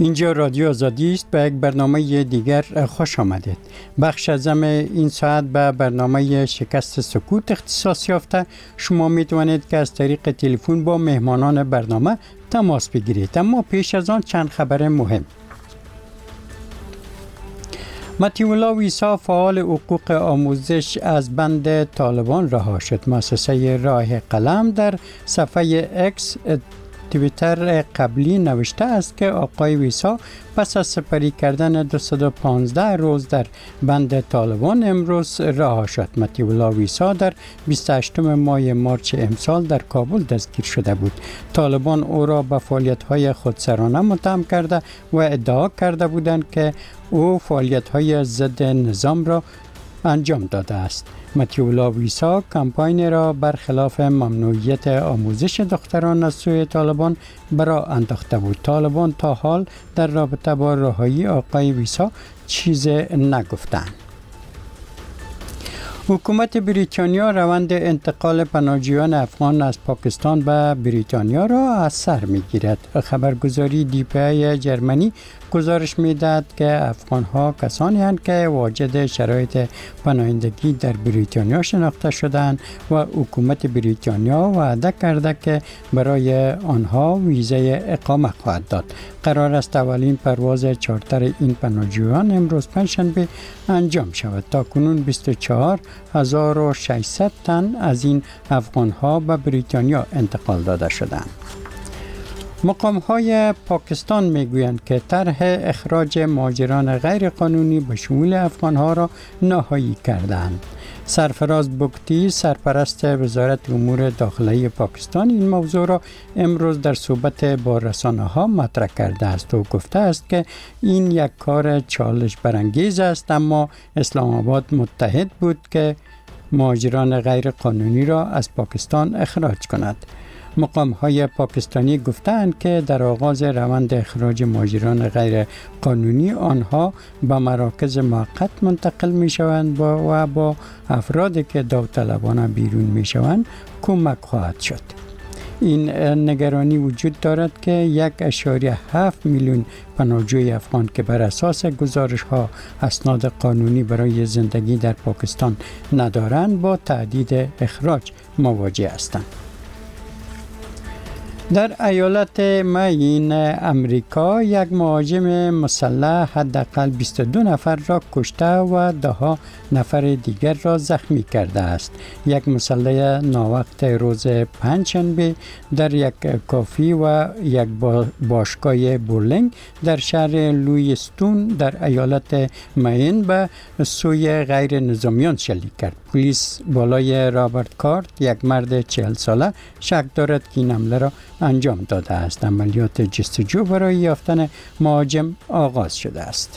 اینجا رادیو آزادی است. به یک برنامه دیگر خوش آمدید. بخش اعظم این ساعت به برنامه شکست سکوت اختصاص یافته. شما می توانید که از طریق تلفن با مهمانان برنامه تماس بگیرید. اما پیش از آن چند خبر مهم. متیولا ویسا فعال حقوق آموزش از بند طالبان رها شد. مؤسسه راه قلم در صفحه اکس توییتر قبلی نوشته است که آقای ویسا پس از سپری کردن 215 روز در بند طالبان امروز رها شد. متیولا ویسا در 28 ماه مارچ امسال در کابل دستگیر شده بود. طالبان او را به فعالیت‌های خودسرانه متهم کرده و ادعا کرده بودند که او فعالیت‌های ضد نظام را انجام داده است. متیولا ویسا کمپاین را برخلاف ممنوعیت آموزش دختران از سوی طالبان برا انداخته بود. طالبان تا حال در رابطه با رهایی آقای ویسا چیز نگفتند. حکومت بریتانیا روند انتقال پناهجویان افغان از پاکستان به بریتانیا را از سر می‌گیرد. خبرگزاری دی‌پی جرمنی گزارش می‌دهد که افغان‌ها کسانی هستند که واجد شرایط پناهندگی در بریتانیا شناخته شده‌اند و حکومت بریتانیا وعده کرده که برای آنها ویزه اقامت خواهد داد. قرار است اولین پرواز چارتر این پناهجویان امروز پنجشنبه انجام شود. تاکنون 24,600 تن از این افغان‌ها به بریتانیا انتقال داده شدند. مقام‌های پاکستان می‌گویند که طرح اخراج مهاجران غیر قانونی به شمول افغان‌ها را نهایی کردند. سرفراز بگتی سرپرست وزارت امور داخلی پاکستان این موضوع را امروز در صحبت با رسانه‌ها مطرح کرده است و گفته است که این یک کار چالش برانگیز است، اما اسلام آباد متحد بود که مهاجران غیر قانونی را از پاکستان اخراج کند. مقام‌های پاکستانی گفتند که در آغاز روند اخراج مهاجران غیر قانونی آنها به مراکز موقت منتقل می‌شوند و با افرادی که داوطلبانه بیرون می‌شوند کمک خواهد شد. این نگرانی وجود دارد که 1.7 میلیون پناهجوی افغان که بر اساس گزارش‌ها اسناد قانونی برای زندگی در پاکستان ندارند با تهدید اخراج مواجه هستند. در ایالت مین امریکا یک مهاجم مسلح حداقل 22 نفر را کشته و 10 نفر دیگر را زخمی کرده است. یک مسلح ناوقت روز پنجشنبه در یک کافی و یک باشگاه بولینگ در شهر لویستون در ایالت مین به سوی غیر نظامیان شلیک کرد. پلیس بالای رابرت کارت، یک مرد 40 ساله، شک دارد که این حمله را انجام داده است. عملیات جستجو برای یافتن مهاجم آغاز شده است.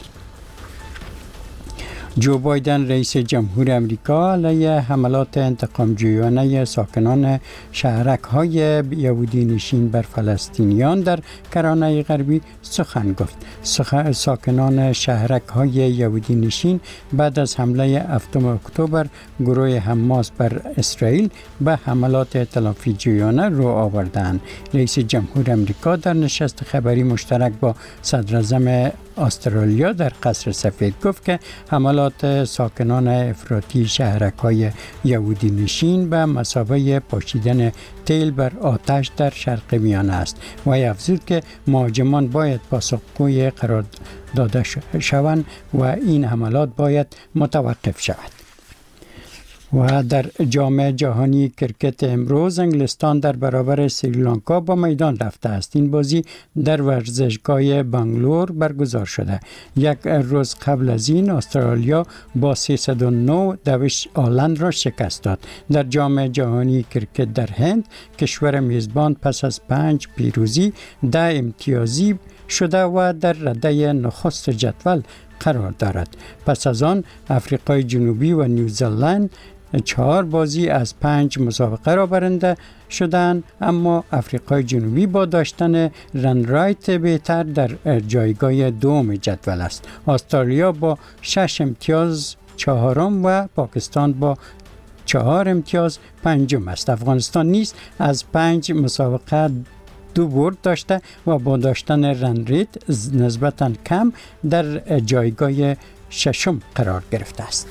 جو بایدن رئیس جمهور امریکا علیه حملات انتقام‌جویانه ساکنان شهرک‌های یهودی نشین بر فلسطینیان در کرانه غربی سخن گفت. ساکنان شهرک‌های یهودی نشین بعد از حمله 7 اکتبر گروه حماس بر اسرائیل به حملات ائتلافی‌جویانه رو آوردند. رئیس جمهور امریکا در نشست خبری مشترک با صدراعظم استرالیا در قصر سفید گفت که حملات ساکنان افراطی شهرک‌های یهودی نشین به مثابه پاشیدن تیل بر آتش در شرق میانه است و افزود که مهاجمان باید پاسخگوی قرار داده شوند و این حملات باید متوقف شود. و در جام جهانی کرکت امروز انگلستان در برابر سریلانکا با میدان رفته است. این بازی در ورزشگاه بنگلور برگزار شده. یک روز قبل از این استرالیا با 309 دوش آلند را شکست داد. در جام جهانی کرکت در هند کشور میزبان پس از 5 پیروزی 10 امتیازی شده و در رده نخست جدول قرار دارد. پس از آن افریقای جنوبی و نیوزلند 4 بازی از 5 مسابقه را برنده شدند، اما افریقای جنوبی با داشتن رن رایت بهتر در جایگاه دوم جدول است. استرالیا با 6 امتیاز چهارم و پاکستان با 4 امتیاز پنجم است. افغانستان نیز از 5 مسابقه 2 برد داشته و با داشتن رن ریت نسبتاً کم در جایگاه 6 قرار گرفته است.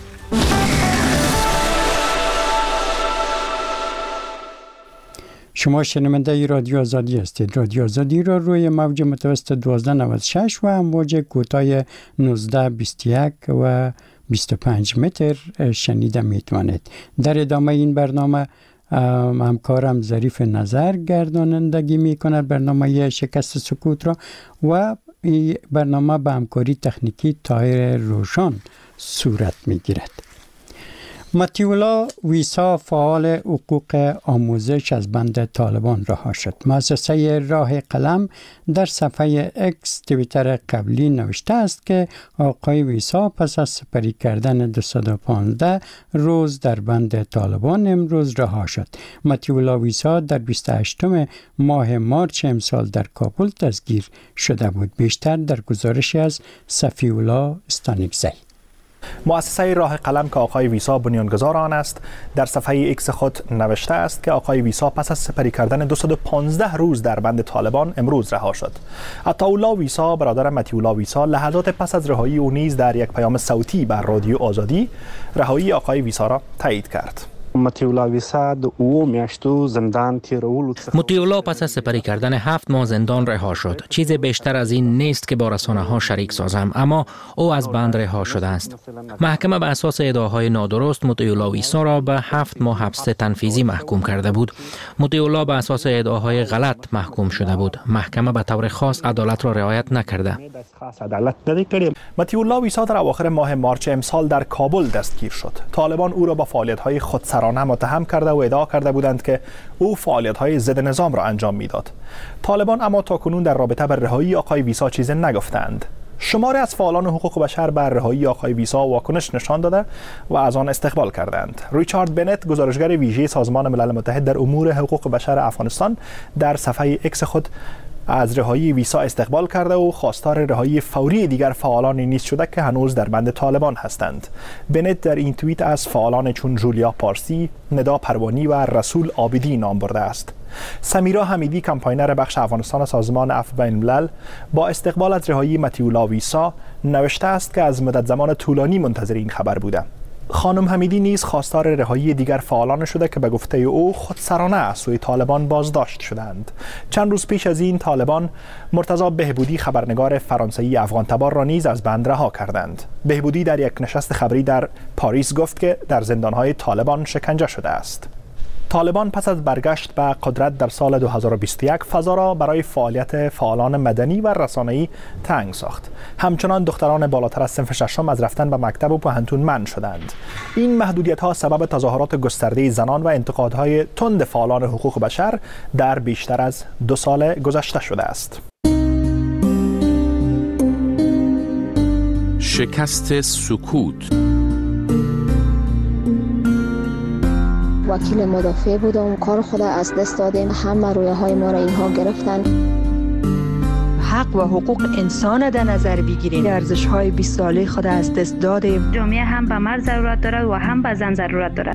شما شنونده رادیو آزادی هستید. رادیو آزادی را روی موج متوسط 1296 و امواج کوتاه 1921 و 25 متر شنیده میتوانید. در ادامه این برنامه همکارم ظریف نظر گردانندگی میکند برنامه شکست سکوت را و این برنامه به همکاری تکنیکی طاهر روشن صورت میگیرد. مطیع ویسا فعال حقوق آموزش از بند طالبان رها شد. مؤسسه راه قلم در صفحه اکس توییتر قبلی نوشته است که آقای ویسا پس از سپری کردن 215 روز در بند طالبان امروز رها شد. مطیع ویسا در 28 ماه مارچ امسال در کابل دستگیر شده بود. بیشتر در گزارشی از صفی‌الله استانکزی. مؤسسه راه قلم که آقای ویسا بنیانگذار آن است در صفحه ایکس خود نوشته است که آقای ویسا پس از سپری کردن 215 روز در بند طالبان امروز رها شد. عطاالله ویسا برادر مطیع ویسا لحظات پس از رهایی او نیز در یک پیام صوتی بر رادیو آزادی رهایی آقای ویسا را تایید کرد. مطیع الله پس از سپری کردن 7 ماه زندان رها شد. چیز بیشتر از این نیست که با رسانه‌ها شریک سازم، اما او از بند رها شده است. محکمه به اساس ادعاهای نادرست مطیع الله ویسا را به 7 ماه حبس تنفیذی محکوم کرده بود. مطیع الله به اساس ادعاهای غلط محکوم شده بود. محکمه به طور خاص عدالت را رعایت نکرده. مطیع الله ویسا در اواخر ماه مارچ امسال در کابل دستگیر شد. طالبان او را با فعالیت‌های خودسرانه متهم کرده و ادعا کرده بودند که او فعالیت‌های ضد نظام را انجام میداد. طالبان اما تاکنون در رابطه با رهایی آقای ویسا چیزی نگفتند. شماری از فعالان حقوق بشر بر رهایی آقای ویسا واکنش نشان داده و از آن استقبال کردند. ریچارد بنت، گزارشگر ویژه سازمان ملل متحد در امور حقوق بشر افغانستان، در صفحه اکس خود از رهایی ویسا استقبال کرده و خواستار رهایی فوری دیگر فعالانی نیز شده که هنوز در بند طالبان هستند. بنت در این توییت از فعالان چون جولیا پارسی، ندا پروانی و رسول عابدی نام برده است. سمیرا حمیدی، کمپاینر بخش افغانستان سازمان عفو بین الملل، با استقبال از رهایی مطیع ویسا نوشته است که از مدت زمان طولانی منتظر این خبر بوده. خانم حمیدی نیز خواستار رهایی دیگر فعالان شده که به گفته او خودسرانه از سوی طالبان بازداشت شدند. چند روز پیش از این طالبان مرتضی بهبودی، خبرنگار فرانسوی افغان تبار را نیز از بند رها کردند. بهبودی در یک نشست خبری در پاریس گفت که در زندانهای طالبان شکنجه شده است. طالبان پس از برگشت به قدرت در سال 2021 فضا را برای فعالیت فعالان مدنی و رسانه‌ای تنگ ساخت. همچنان دختران بالاتر از صنف ششم از رفتن به مکتب و پوهنتون منع شدند. این محدودیت‌ها سبب تظاهرات گسترده زنان و انتقادهای تند فعالان حقوق بشر در بیشتر از 2 سال گذشته شده است. شکست سکوت. وکیل مدافع بودم، کار خود از دست دادیم، همه رویاهای ما را اینها گرفتن. حق و حقوق انسان در نظر بگیریم. ارزش‌های 20 ساله خود از دست دادیم. جامعه هم به مرد ضرورت دارد و هم به زن ضرورت دارد.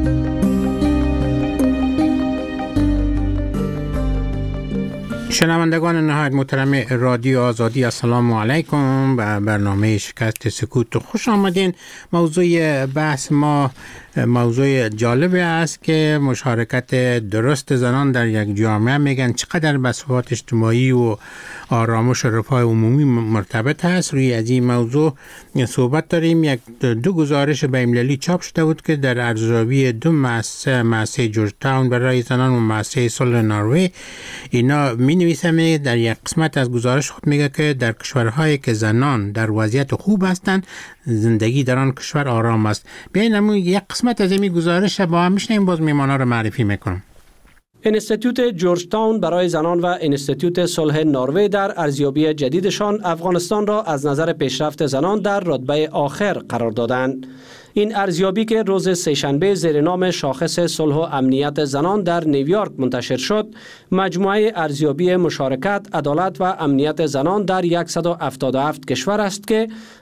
شنوندگان نهایت محترم رادیو آزادی، السلام علیکم. به برنامه شکست سکوت خوش آمدین. موضوع بحث ما موضوع جالبی است که مشارکت درست زنان در یک جامعه میگن چقدر به ثبات اجتماعی و آرامش و رفاه عمومی مرتبط هست. روی از این موضوع صحبت داریم. دو گزارش بین‌المللی چاپ شده بود که در ارزیابی 2 مؤسسه جورج تاون برای زنان و مؤسسه صلح نروژ، اینا می نویسه در یک قسمت از گزارش خود میگه که در کشورهایی که زنان در وضعیت خوب هستند زندگی در آن کشور آرام است. بیاین یک قسمت از این گزارش با هم میشنیم، باز میمانا رو معرفی میکنم. انستیتوت جورج تاون برای زنان و انستیتوت صلح نروژ در ارزیابی جدیدشان افغانستان را از نظر پیشرفت زنان در رتبه آخر قرار دادند. این ارزیابی که روز سه‌شنبه زیر نام شاخص صلح و امنیت زنان در نیویورک منتشر شد، مجموعه ارزیابی مشارکت، عدالت و امنیت زنان در 177 کشور است که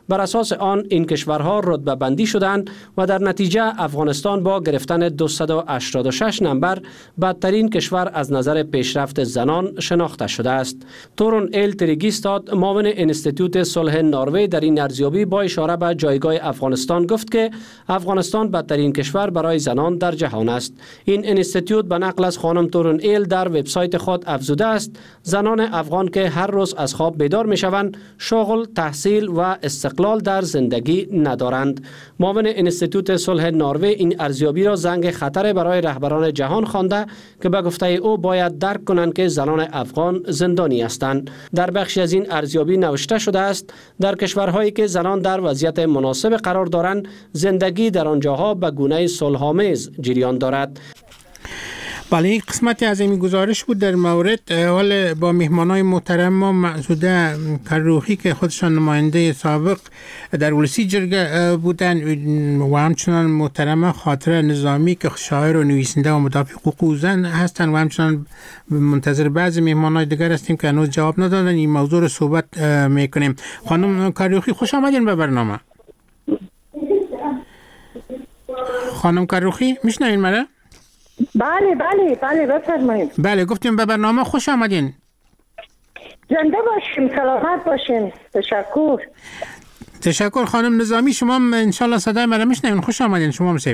بر اساس آن این کشورها رتبه بندی شدند و در نتیجه افغانستان با گرفتن 286 نمبر بدترین کشور از نظر پیشرفت زنان شناخته شده است. تورون ایل تریگیستاد معاون انستیتوت صلح نروژ در این ارزیابی با اشاره به جایگاه افغانستان گفت که افغانستان بدترین کشور برای زنان در جهان است. این انستیتوت به نقل از خانم تورون ایل در وبسایت خود افزوده است زنان افغان که هر روز از خواب بیدار می شوند شغل، تحصیل و استقلال در زندگی ندارند. معاون انستیتوت صلح نروژ این ارزیابی را زنگ خطر برای رهبران جهان خوانده که به گفته او باید درک کنند که زنان افغان زندانی هستند. در بخشی از این ارزیابی نوشته شده است در کشورهایی که زنان در وضعیت مناسب قرار دارند زندگی در آنجاها به گونه صلح‌آمیز جریان دارد. بله، این قسمتی از این گزارش بود در مورد حال با مهمانای محترم ما مسعوده کروخی که خودشان نماینده سابق در ولسی جرگه بودن و همچنان محترم خاطره نظامی که شاعر و نویسنده و مدافع حقوق زن هستن و همچنان منتظر بعضی مهمانای دیگر هستیم که هنوز جواب ندادن. این موضوع رو صحبت میکنیم. خانم کروخی خوش آمدین به برنامه. خانم کروخی میشنوین مرا؟ بله بفرمایید. بله گفتیم به برنامه خوش آمدین. زنده باشیم، سلامت باشیم. تشکر. خانم نظامی شما انشالله صدای مرا میشنوین. خوش آمدین شما مصیب.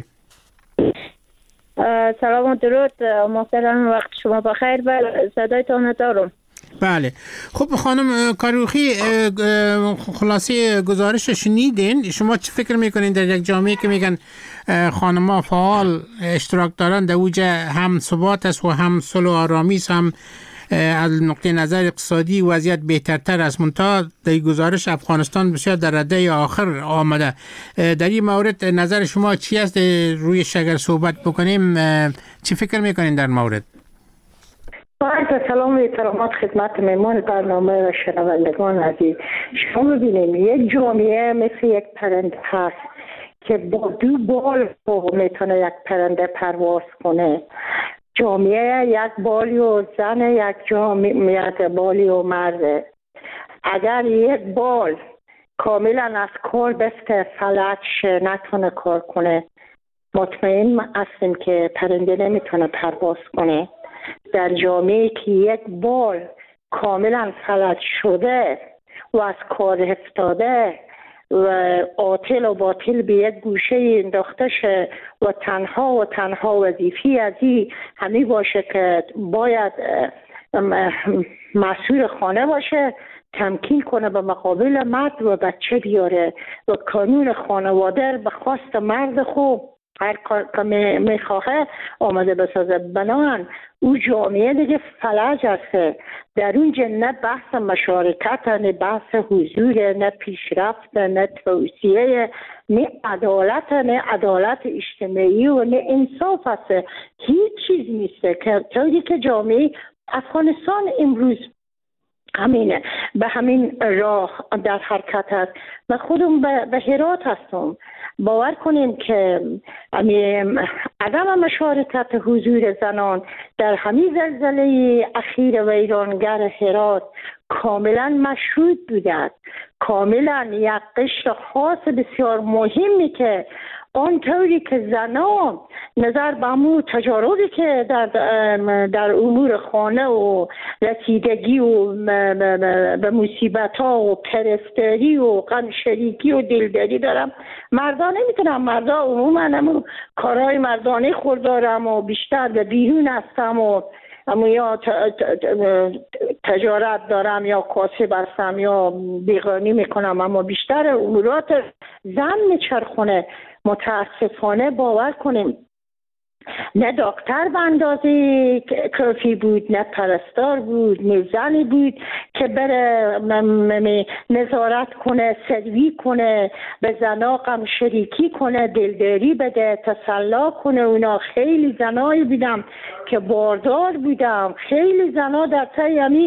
سلام و درود محترم، وقت شما بخیر. صدایتان دارم. بله خب خانم کروخی خلاصه گزارش شنیدین. شما چه فکر میکنین در یک جامعه که میگن خانم‌ها فعال اشتراک دارن در اوج هم ثبات است و هم صلح و آرامی است، هم از نقطه نظر اقتصادی وضعیت بهترتر است، منتها در گزارش افغانستان بسیار در رده آخر آمده. در این مورد نظر شما چی است؟ روی شگر صحبت بکنیم چی فکر میکنین در مورد؟ سلام و احترامات خدمت مهمان برنامه و شنوندگان عزیز. شما ببینیم یک جامعه مثل یک پرنده هست که با دو بال میتونه یک پرنده پرواز کنه. جامعه یک بالی و زن، یک جامعه بالی و مرده. اگر یک بال کاملا از کار بسته فلج نتونه کار کنه، مطمئن هستیم که پرنده نمیتونه پرواز کنه. در جامعه که یک بال کاملا فلج شده و از کار افتاده و عاطل و باطل به یک گوشه انداخته شه و تنها وظیفی از این همی باشه که باید مسئول خانه باشه، تمکین کنه به مقابل مرد و بچه بیاره و قانون خانواده به خواست مرد خوب هر کار که میخواه آمده بسازه. بنابراین او جامعه دیگه فلج است. در اونجا نه بحث مشارکت، نه بحث حضور، نه پیشرفت، نه توسعه، نه عدالت اجتماعی و نه انصاف است. هیچ چیز نیست که طوری که جامعه افغانستان امروز همینه، به همین راه در حرکت است. و خودم به هرات هستم. باور کنیم که عدم مشارکت حضور زنان در همین زلزله اخیر ویرانگر هرات کاملا مشروط بوده، کاملا یک قشر خاص بسیار مهمی که آنطوری که زنان نظر به امور تجاربی که در امور خانه و رسیدگی و به مصیبت ها و پرستاری و غم شریکی و دلداری دارم، مردان نمیتونم. مردا عموما همون کارهای مردانه خود دارم و بیشتر به بیرون هستم و یا تجارت دارم یا کاسب هستم یا بیغانی میکنم، اما بیشتر امورات زن میچرخونه. متاسفانه باور کنیم نه دکتر به اندازه کافی بود، نه پرستار بود، نه زنی بود که بره نظارت کنه، سروی کنه، به زنا غم شریکی کنه، دلداری بده، تسلا کنه. اونا خیلی زنایی بودم که باردار بودم، خیلی زنا در طی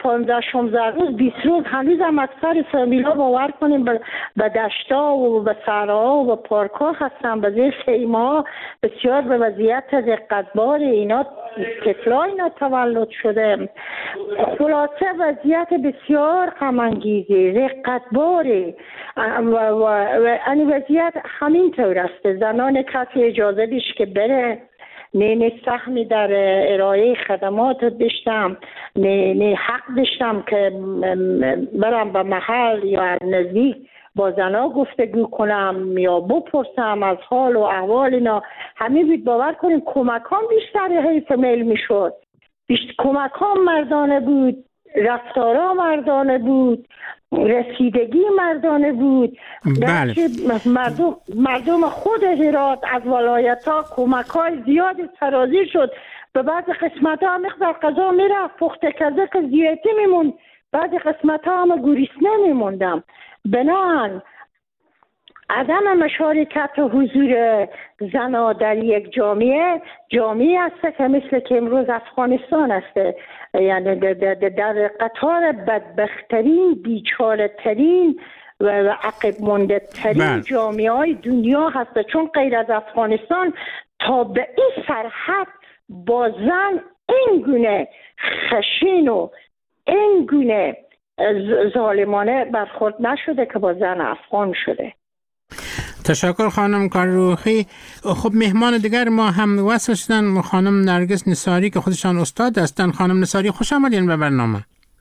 15-16 روز 20 روز هنوز هم اکثر فامیلا باور کنیم به دشتا و به صحراها و به پارک ها هستن، به زیر خیمه ها. بسیار به وضعیت رقتبار اینا طفلا اینا تولد شده. خلاصه وضعیت بسیار غم انگیزی رقتباری و این وضعیت همین طور است. زنان کسی اجازه دیش که بره نه سهمی در ارائه خدمات داشتم، نه حق داشتم که برم به محل یا نزدیک با زنا گفتگو کنم یا بپرسم از حال و احوال اینا. همین بود باور کنیم کمکان بیشتر حیف میل میشد، کمکان مردانه بود، رفتارا مردانه بود، رسیدگی مردانه بود. بله. مردم خود هرات از ولایت ها کمک های زیاد سرازیر شد. به بعض قسمت ها مقدار قضا میرفت، پخت کزه که زیادی میموند، بعض قسمت ها هم گریسنه میموندم. بنان عدم مشارکت و حضور زنها در یک جامعه است که مثل که امروز افغانستان است، یعنی در قطار بدبختترین، بیچاره‌ترین و عقب مانده ترین جامعه های دنیا هست. چون غیر از افغانستان تا به این سرحد با زن این گونه خشین و این گونه ظالمانه برخورد نشده که با زن افغان شده. تشکر خانم کاروخی. خب مهمان دیگر ما هم وصل شدن، خانم نرگس نثاری که خودشان استاد هستن. خانم نثاری خوش آمدین به برنامه.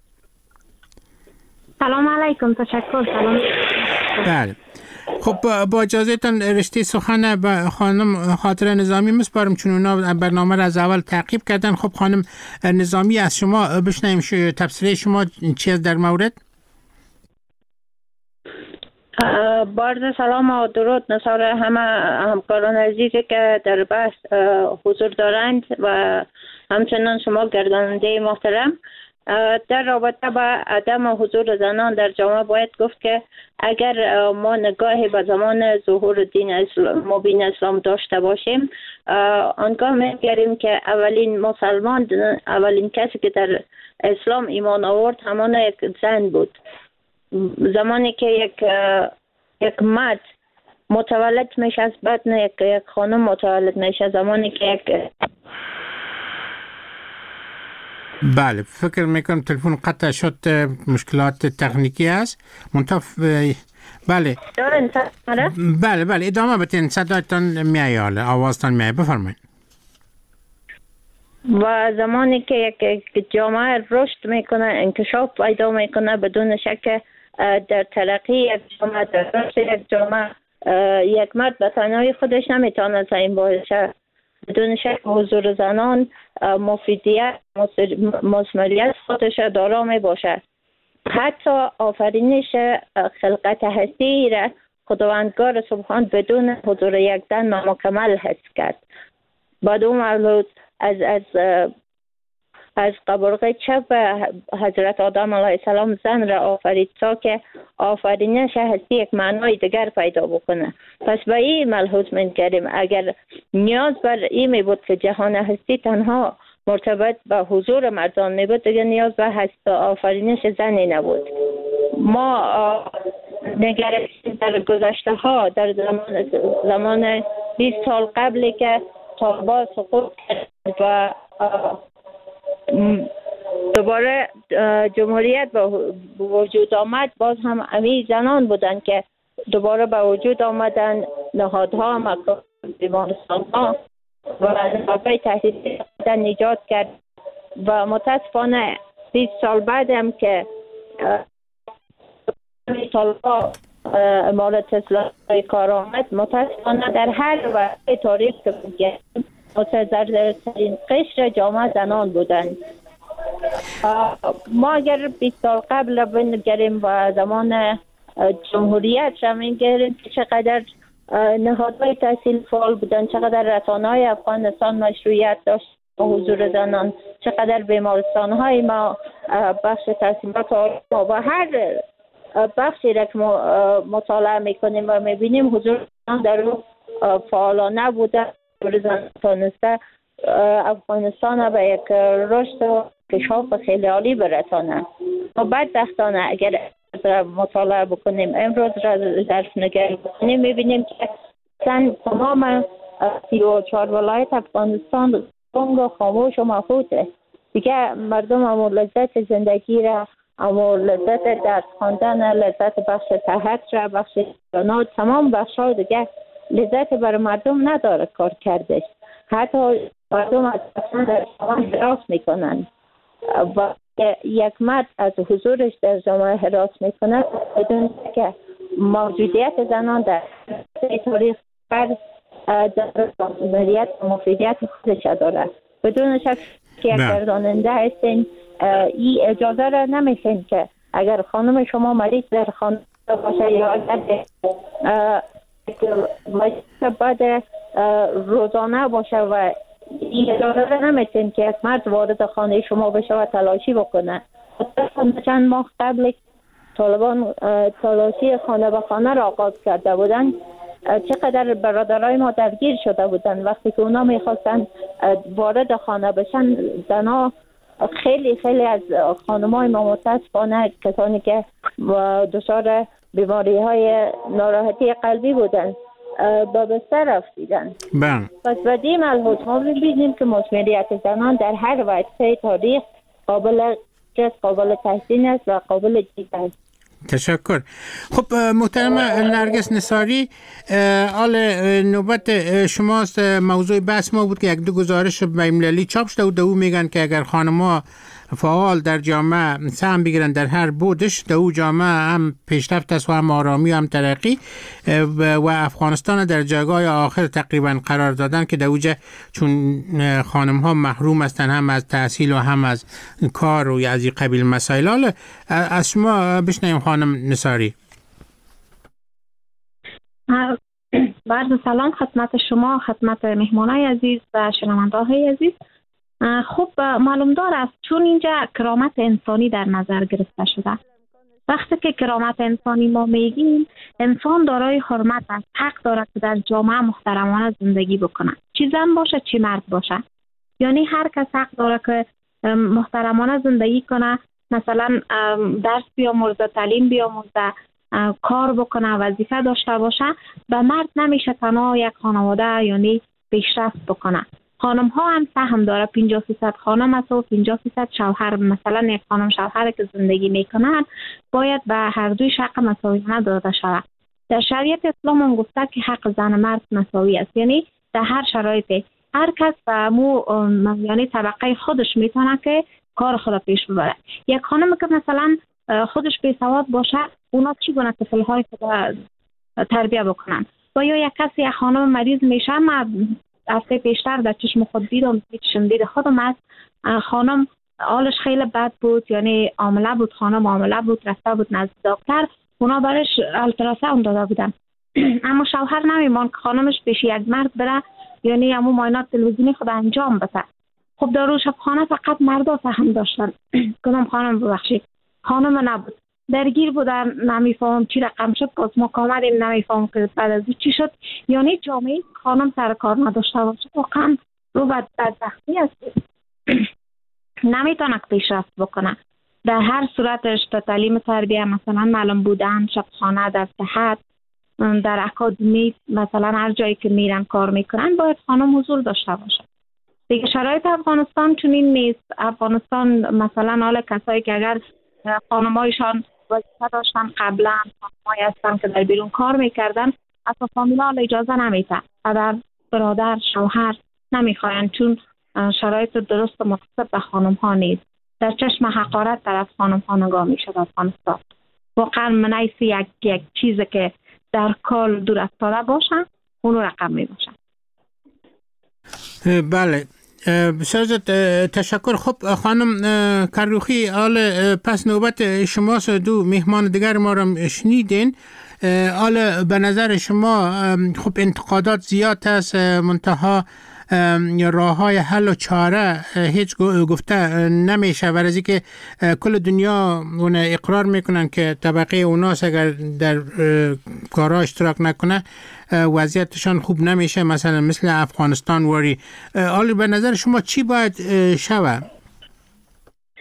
سلام علیکم. تشکر. سلام. بله. خب با اجازهتان رشته سخن به خانم خاطره نظامی میسپارم چون اونا برنامه را از اول تعقیب کردن. خب خانم نظامی از شما بشنویم تفسیر شما چی در مورد؟ با عرض سلام و درود نثار همه همکاران عزیزی که در بحث حضور دارند و همچنان شما گرداننده محترم. در رابطه با عدم حضور زنان در جامعه باید گفت که اگر ما نگاهی به زمان ظهور دین اسلام مبین اسلام داشته باشیم، آنگاه می‌گریم که اولین مسلمان، اولین کسی که در اسلام ایمان آورد همان یک زن بود. زمانی که یک مرد متولد میشه از بدن یک خانم متولد میشه، زمانی که یک بله فکر میکنم تلفن قطع شد، مشکلات تکنیکی است. بله بله ادامه بدین، صدایتان میاد، آوازتان میاد، بفرمایید. و زمانی که یک جامعه رشد میکنه، انکشاف پیدا میکنه، بدون شک در ترقی یک جامعه، در رشد یک جامعه، یک مرد به تنهایی خودش نمیتونه زعیم باشه. بدون شک حضور زنان مفیدیت، مثمریت خودش دارا می باشد. حتی آفرینش خلقت هستی را خداوندگار سبحان بدون حضور یک زن نامکمل حس کرد. بعد اون مولود از قبرغه چپ حضرت آدم علیه السلام زن را آفرید تا که آفرینش هستی یک معنای دیگر پیدا بکنه. پس به این ملحوظ می‌گیریم اگر نیاز بر این می بود که جهان هستی تنها مرتبط به حضور مردان می بود، دیگر نیاز به آفرینش زنی نبود. ما نگرفتیم در گذشته ها، در زمان 20 سال قبلی که طالبان سقوط کرد و دوباره جمهوریت به وجود آمد، باز هم امی زنان بودن که دوباره به وجود آمدن، نهادها، مکاتب، بیمارستان‌ها و نهادهای تحصیلی ایجاد کرد و متاسفانه 20 سال بعد هم که طالبان امارت اسلامی کار آمد، متاسفانه در هر وقت تاریخ که بگیم متضررترین قشر جامعه زنان بودند. ما اگر 20 سال قبل بنگریم و زمان جمهوریت را میگریم که چقدر نهادهای تحصیل فعال بودن، چقدر رسانه‌های افغانستان مشروعیت داشت با حضور زنان، چقدر بیمارستان‌های ما بخش تحصیلات و هر بخشی را که مطالعه میکنیم و میبینیم حضور زنان در اون فعالانه بوده. زن تانسته افغانستان به یک رشد و انکشاف خیلی عالی برسانند. ما بدبختانه اگر مطالعه بکنیم، امروز را ظرف نگری بکنیم، میبینیم که تمام 34 ولایت افغانستان گنگ و خاموش و مبهوته. دیگه مردم اما لذت زندگی را، اما لذت درس خواندن، لذت بخش صحت را، بخش جانات، تمام بخش ها دیگه لذت برای مردم نداره کار کرده. حتی مردم از در جامعه حراس میکنن و یک مرد از حضورش در جامعه حراس میکنه بدون که موجودیت زنان در تاریخ فرد در مدیریت و مفیدیت خودش داره. بدون شک که یک گرداننده هستین، این اجازه را نمیشین که اگر خانم شما مریض در خانه باشه یا اگر بعد روزانه باشه و این اجازه را نمیشین که یک مرد وارد خانه شما بشه و تلاشی بکنه. چند ماه قبل طالبان تلاشی خانه به خانه را آغاز کرده بودن. چقدر برادرای ما درگیر شده بودن وقتی که اونا میخواستن وارد خانه بشن. زنا خیلی از خانمای ما متاسفانه کسانی که دچار بیماری های ناراحتی قلبی بودن با بستر رفتیدن. پس بدی ملحوظ ما ببینیم که مسئولیت زنان در هر وقت تاریخ قابل تحسین است و قابل دید است. تشکر. خب محترم نرگس نصاری، آل نوبت شماست. موضوع بحث ما بود که یک دو گزارش بین‌المللی چاپ شده و دو میگن که اگر خانم‌ها فعال در جامعه سهم بگیرن در هر بودش، دو جامعه هم پیشرفت است و هم آرامی و هم ترقی و افغانستان در جایگاه آخر تقریبا قرار دادن که دوجه چون خانم‌ها محروم هستن هم از تحصیل و هم از کار و از این قبیل مسائل. از شما بشنویم خانم نصاری. بعد سلام خدمت شما، خدمت مهمانای عزیز و شنونده‌های عزیز. خب معلوم دار است چون اینجا کرامت انسانی در نظر گرفته شده. وقتی که کرامت انسانی ما میگیم، انسان دارای حرمت است، حق دارد که در جامعه محترمانه زندگی بکنه، چه زن باشه چه مرد باشه. یعنی هر کس حق داره که محترمانه زندگی کنه، مثلا درس بیاموزه، تعلیم بیاموزه، کار بکنه، وظیفه داشته باشه. و مرد نمیشه تنها یک خانواده یعنی پیشرفت بکنه. خانم ها هم سهم داره، 50% خانم است و 50% شوهر. مثلا یک خانم شوهر که زندگی میکنن باید به هر دوی حق مساویانه داده شود. در شریعت اسلام هم گفته که حق زن مرد مساوی است، یعنی در هر شرایطی هر کس به مو یعنی طبقه خودش میتونه که کار خود پیش ببره. یک خانم که مثلا خودش بی سواد باشه، اونا چی گونه طفل‌های خود تربیت بکنن؟ و یا یک کسی یک خانم مریض میشه، هفته پیشتر در چشم خود دیدم، دید خودم از خانم حالش خیلی بد بود، یعنی عامله بود، خانم عامله بود، رفته بود نزد دکتر، اونا برش التراساوند داده بودن. اما شوهر نمیمان که خانمش پیش یک مرد بره، یعنی همون معاینات تلویزیونی خود انجام بده. خب در روز شبخانه فقط مردا سهم داشتن. کدام خانم ببخشید خانم نبود، درگیر بودن، نمیفهم چی رقم شد. باز ما آمدیم نمیفهم که بعد از چی شد. یعنی جامعه خانم سر کار نداشته باشه واقعا رو بدبختی است. نمیتونه پیشرفت بکنه در هر صورتش. در تعلیم تربیه مثلا معلوم بودن، شبخانه، در صحت، در اکادمی، مثلا هر جایی که میرن کار میکنن باید خانم حضور داشته باشه. دیگه شرایط افغانستان چنین نیست. افغانستان مثلا حال کسایی که اگر خانمایشان وظیفه داشتن قبلا، خانمایی هستن که در بیرون کار میکردن، اصلا فامیلال اجازه نمیده، پدر، برادر، شوهر نمیخواین، چون شرایط درست و مناسب به خانم ها نیست. در چشم حقارت طرف خانم ها نگاه میشه. افغانستان واقعا منعیسی یک چیزی که در کال دور افتاده باشن اونو رقم می باشن. بله، بسیار تشکر. خب خانم کروخی، پس نوبت شماست. دو مهمان دیگر ما را شنیدین. به نظر شما خب انتقادات زیاد است، منتها راه های حل و چاره هیچ گفته نمیشه، ورزی که کل دنیا اون اقرار میکنن که طبقه اوناس اگر در کارها اشتراک نکنه وضعیتشان خوب نمیشه، مثلا مثل افغانستان واری. حالا به نظر شما چی باید شود؟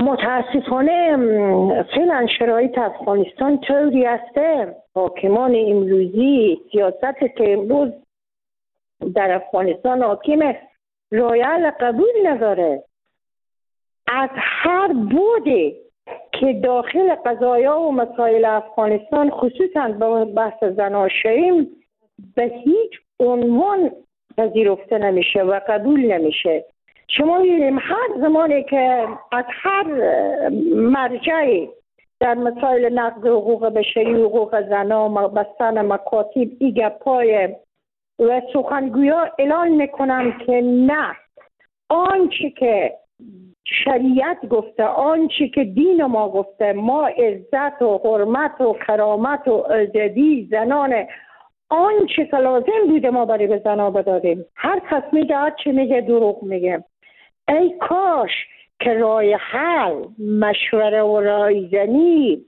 متاسفانه فعلا شرایط افغانستان طوری است. حاکمان امروزی سیاست که امروز در افغانستان حاکمه رای حل قبول نداره. از هر بودی که داخل قضایا و مسائل افغانستان خصوصا به بحث زناشویی به هیچ عنوان پذیرفته نمیشه و قبول نمیشه. شما می‌بینیم هر زمانی که از هر مرجعی در مسائل نقض حقوق بشری و حقوق زنان بستن مکاتب این گپای و سخنگویا اعلان میکنم که نه، آنچه که شریعت گفته، آنچه که دین ما گفته، ما عزت و حرمت و کرامت و آزادی زنان آنچه که لازم بوده ما برای به زنا بدادیم. هر کس میگه هر چی میگه دروغ میگه. ای کاش که رای حل مشوره و رایزنی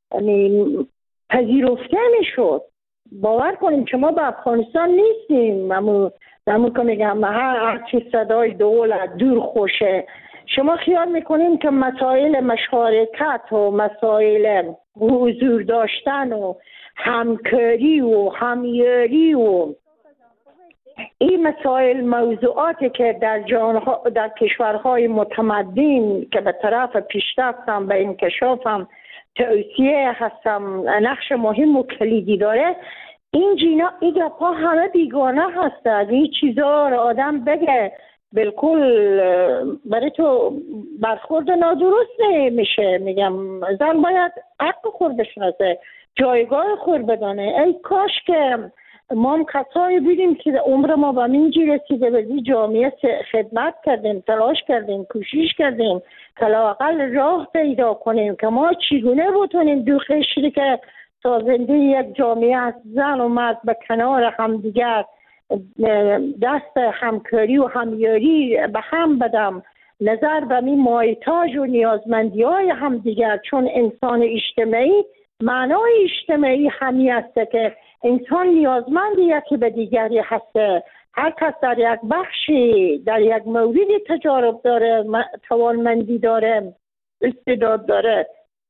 پذیرفته میشد. باور کنیم که ما به افغانستان نیستیم. همون که میگم هر چی صدای دولت دور خوشه. شما خیال میکنیم که مسائل مشارکت و مسائل حضور داشتن و همکاری و همیاری و این مسائل موضوعاتی که در کشورهای متمدن که به طرف پیشرفتم به انکشافم توسعه هستم نقش مهم و کلیدی داره، این گپا همه بیگانه هست. این چیزا رو آدم بگه بالکل برای تو برخورد نادرست میشه. میگم زن باید حق خود بشناسه، جایگاه خود بدانه. ای کاش که ما هم کسایی بودیم که عمر ما به اینجی رسیده به این جامعه خدمت کردیم، تلاش کردیم، کوشش کردیم که لااقل راه پیدا کنیم که ما چگونه بتونیم دو قشری که سازنده یک جامعه از زن و مرد به کنار همدیگر دست همکاری و همیاری به هم بدم، نظر به می مایتاژ و نیازمندی های همدیگر. چون انسان اجتماعی معنای اجتماعی همی است که انسان نیازمند یکی به دیگری هسته. هر کس در یک بخشی در یک موردی تجارب داره، توانمندی داره، استعداد داره.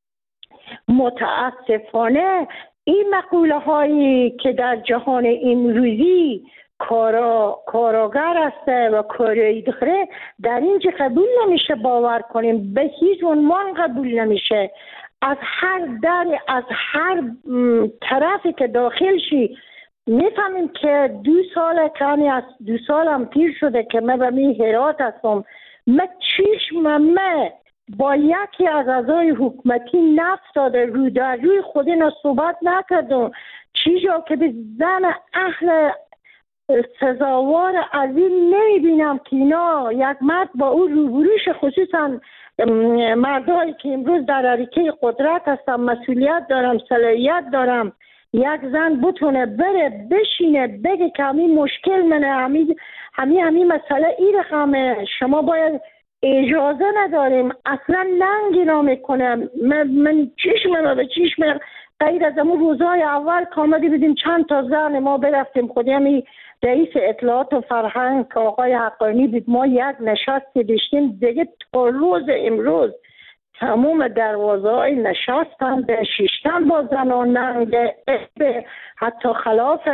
متاسفانه این مقوله هایی که در جهان امروزی کاراگر است و کاری داره در اینجا قبول نمیشه. باور کنیم به هیچ عنوان قبول نمیشه. از هر در از هر طرفی که داخل شی میفهمیم که 2 سال کمی از 2 سالم پیر شده که من به می هرات هستم. من چشمم با یکی از اعضای حکومتی نفت داده رو در روی خود اینا صحبت نکردم. چیزا که به زن اهل سزاوار از این نمیبینم که اینا یک مرد با او روبروش، خصوصا مردایی که امروز در حرکه قدرت هستن، مسئولیت دارم، صلاحیت دارم، یک زن بتونه بره بشینه بگه که همین مشکل منه، همین مسئله این رقمه، شما باید اجازه نداریم. اصلا ننگی نمیکنه. من چشمم به چشم غیر از همون روزهای اول که آمده بدیم چند تا زن ما برفتیم خودی همی رئیس اطلاعات و فرهنگ که آقای حقانی بود، ما یک نشستی داشتیم دیگه تا روز امروز تمام دروازه های نشستن به شیشتن با زنان ننگه، حتی خلاف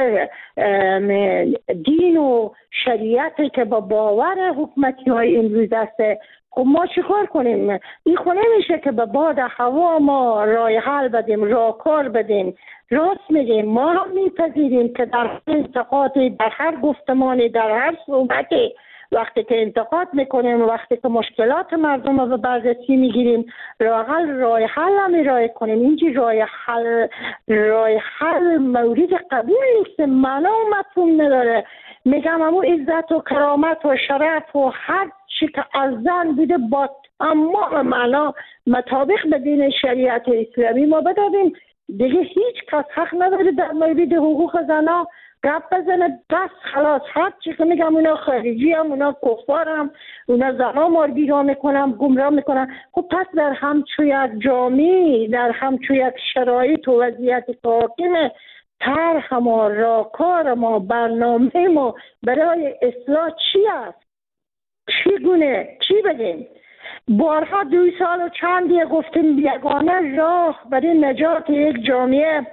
دین و شریعتی که با باور حکومتی های امروز است. خب ما چیکار کنیم؟ این خونه میشه که به باد هوا ما رای حل بدیم، راهکار بدیم. راست میگیم، ما هم میپذیریم که در انتقادی، در هر گفتمانی، در هر صحبتی وقتی که انتقاد میکنیم، وقتی که مشکلات مردم رو به بررسی میگیریم، راه حل هم ارائه کنیم. اینجی راه حل مورد قبول نیست، معنا و مفهوم نداره. میگم همون عزت و کرامت و شرف و هر چی که از زن بوده با تمام معنا مطابق به دین شریعت اسلامی ما بدادیم. دیگه هیچ کس حق نداره در مورد حقوق زنها گپ بزنه. بس خلاص، هر چی که میگم اونا خارجی هم، اونا کفار هم، اونا زنها مارگیرا میکنم، گمراه میکنم. خب پس در همچو یک جامعه، در همچو یک شرایط و وضعیت حاکمه، طرح ما، راهکار ما، برنامه ما برای اصلاح چی است؟ چی گونه؟ چی بگیم؟ بارها 2 سال و چندی گفتیم یگانه راه برای نجات یک جامعه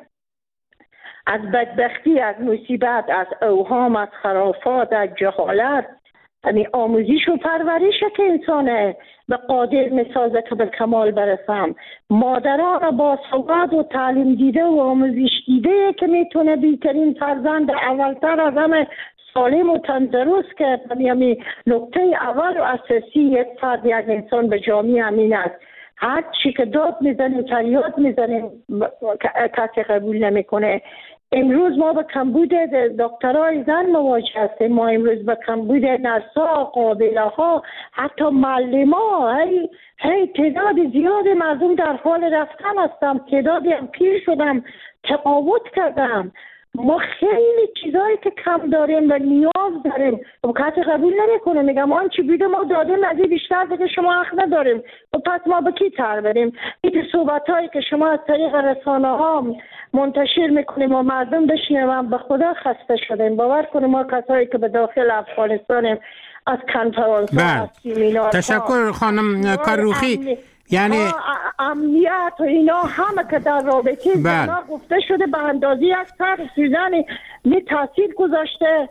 از بدبختی، از مصیبت، از اوهام، از خرافات، از جهالت، یعنی آموزش و پرورش که انسانه به قادر میسازه که به کمال برسم. مادران با سواد و تعلیم دیده و آموزش دیده که میتونه بیترین فرزند اولتر از همه سالم و تندرست که یعنی نکته اول و اساسی یک فرد، یک انسان به جامعه امین است. هر چی که داد میزنیم، فریاد میزنیم، کسی قبول نمیکنه. امروز ما به کمبود دکترای زن مواجه هستیم. ما امروز به کمبود نرسا، قابله ها، حتی معلما. هی تعداد زیاد مردم در حال رفتن هستم، تعدادی هم پیر شدم، تقاوت کردم. ما خیلی چیزایی که کم داریم و نیاز داریم و کسی قبول نمیکنه. میگم آن چی بیده ما دادیم از این بیشتر بگه شما حق نداریم. و پس ما به کی تر بریم؟ این صحبت هایی که شما از طریق رسانه ها منتشر میکنیم و مردم بشنوم، به خدا خسته شدیم. باور کنیم ما کسایی که به داخل افغانستانیم، از کنفرانس ها، از سیمینارها. تشکر خانم کاروخی. یعنی امنیت و اینا همه که در رابطه زنها گفته شده به اندازه یک سر سوزن نه تاثیر گذاشته،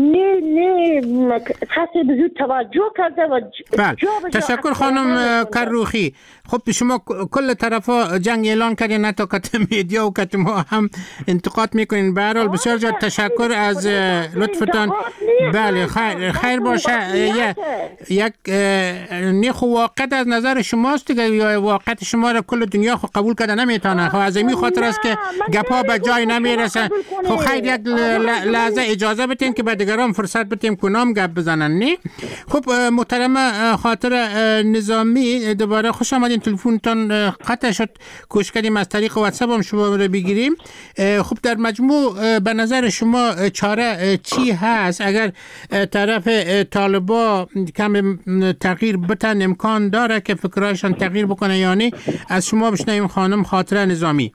نه کسی به زود توجه کرده و تشکر خانم کروخی. خب شما کل طرفا جنگ اعلان کردین، نه تا کت میدیا و کت ما هم انتقاد میکنین. به هر حال بسیار زیاد تشکر از لطفتان. بله خیر باشه. یک نیخو واقع از نظر شماست که یا واقعیت شما را کل دنیا خو قبول کرده نمیتونه. خب از این خاطر است که گپا به جای نمیرسه. خب خیر یک لحظه اجازه بدین که دیگران فرصت بدیم کنام گپ بزنن. نه خب محترم خاطر نظامی، دوباره خوش آمدین. تلفنتون قطع شد، کوشش کردیم از طریق واتساپ هم شما رو بگیریم. خب در مجموع به نظر شما چاره چی هست اگر طرف طالبا کم تغییر بتن؟ امکان داره که فکرایشان تغییر بکنه یا نه؟ از شما بشنویم خانم خاطر نظامی.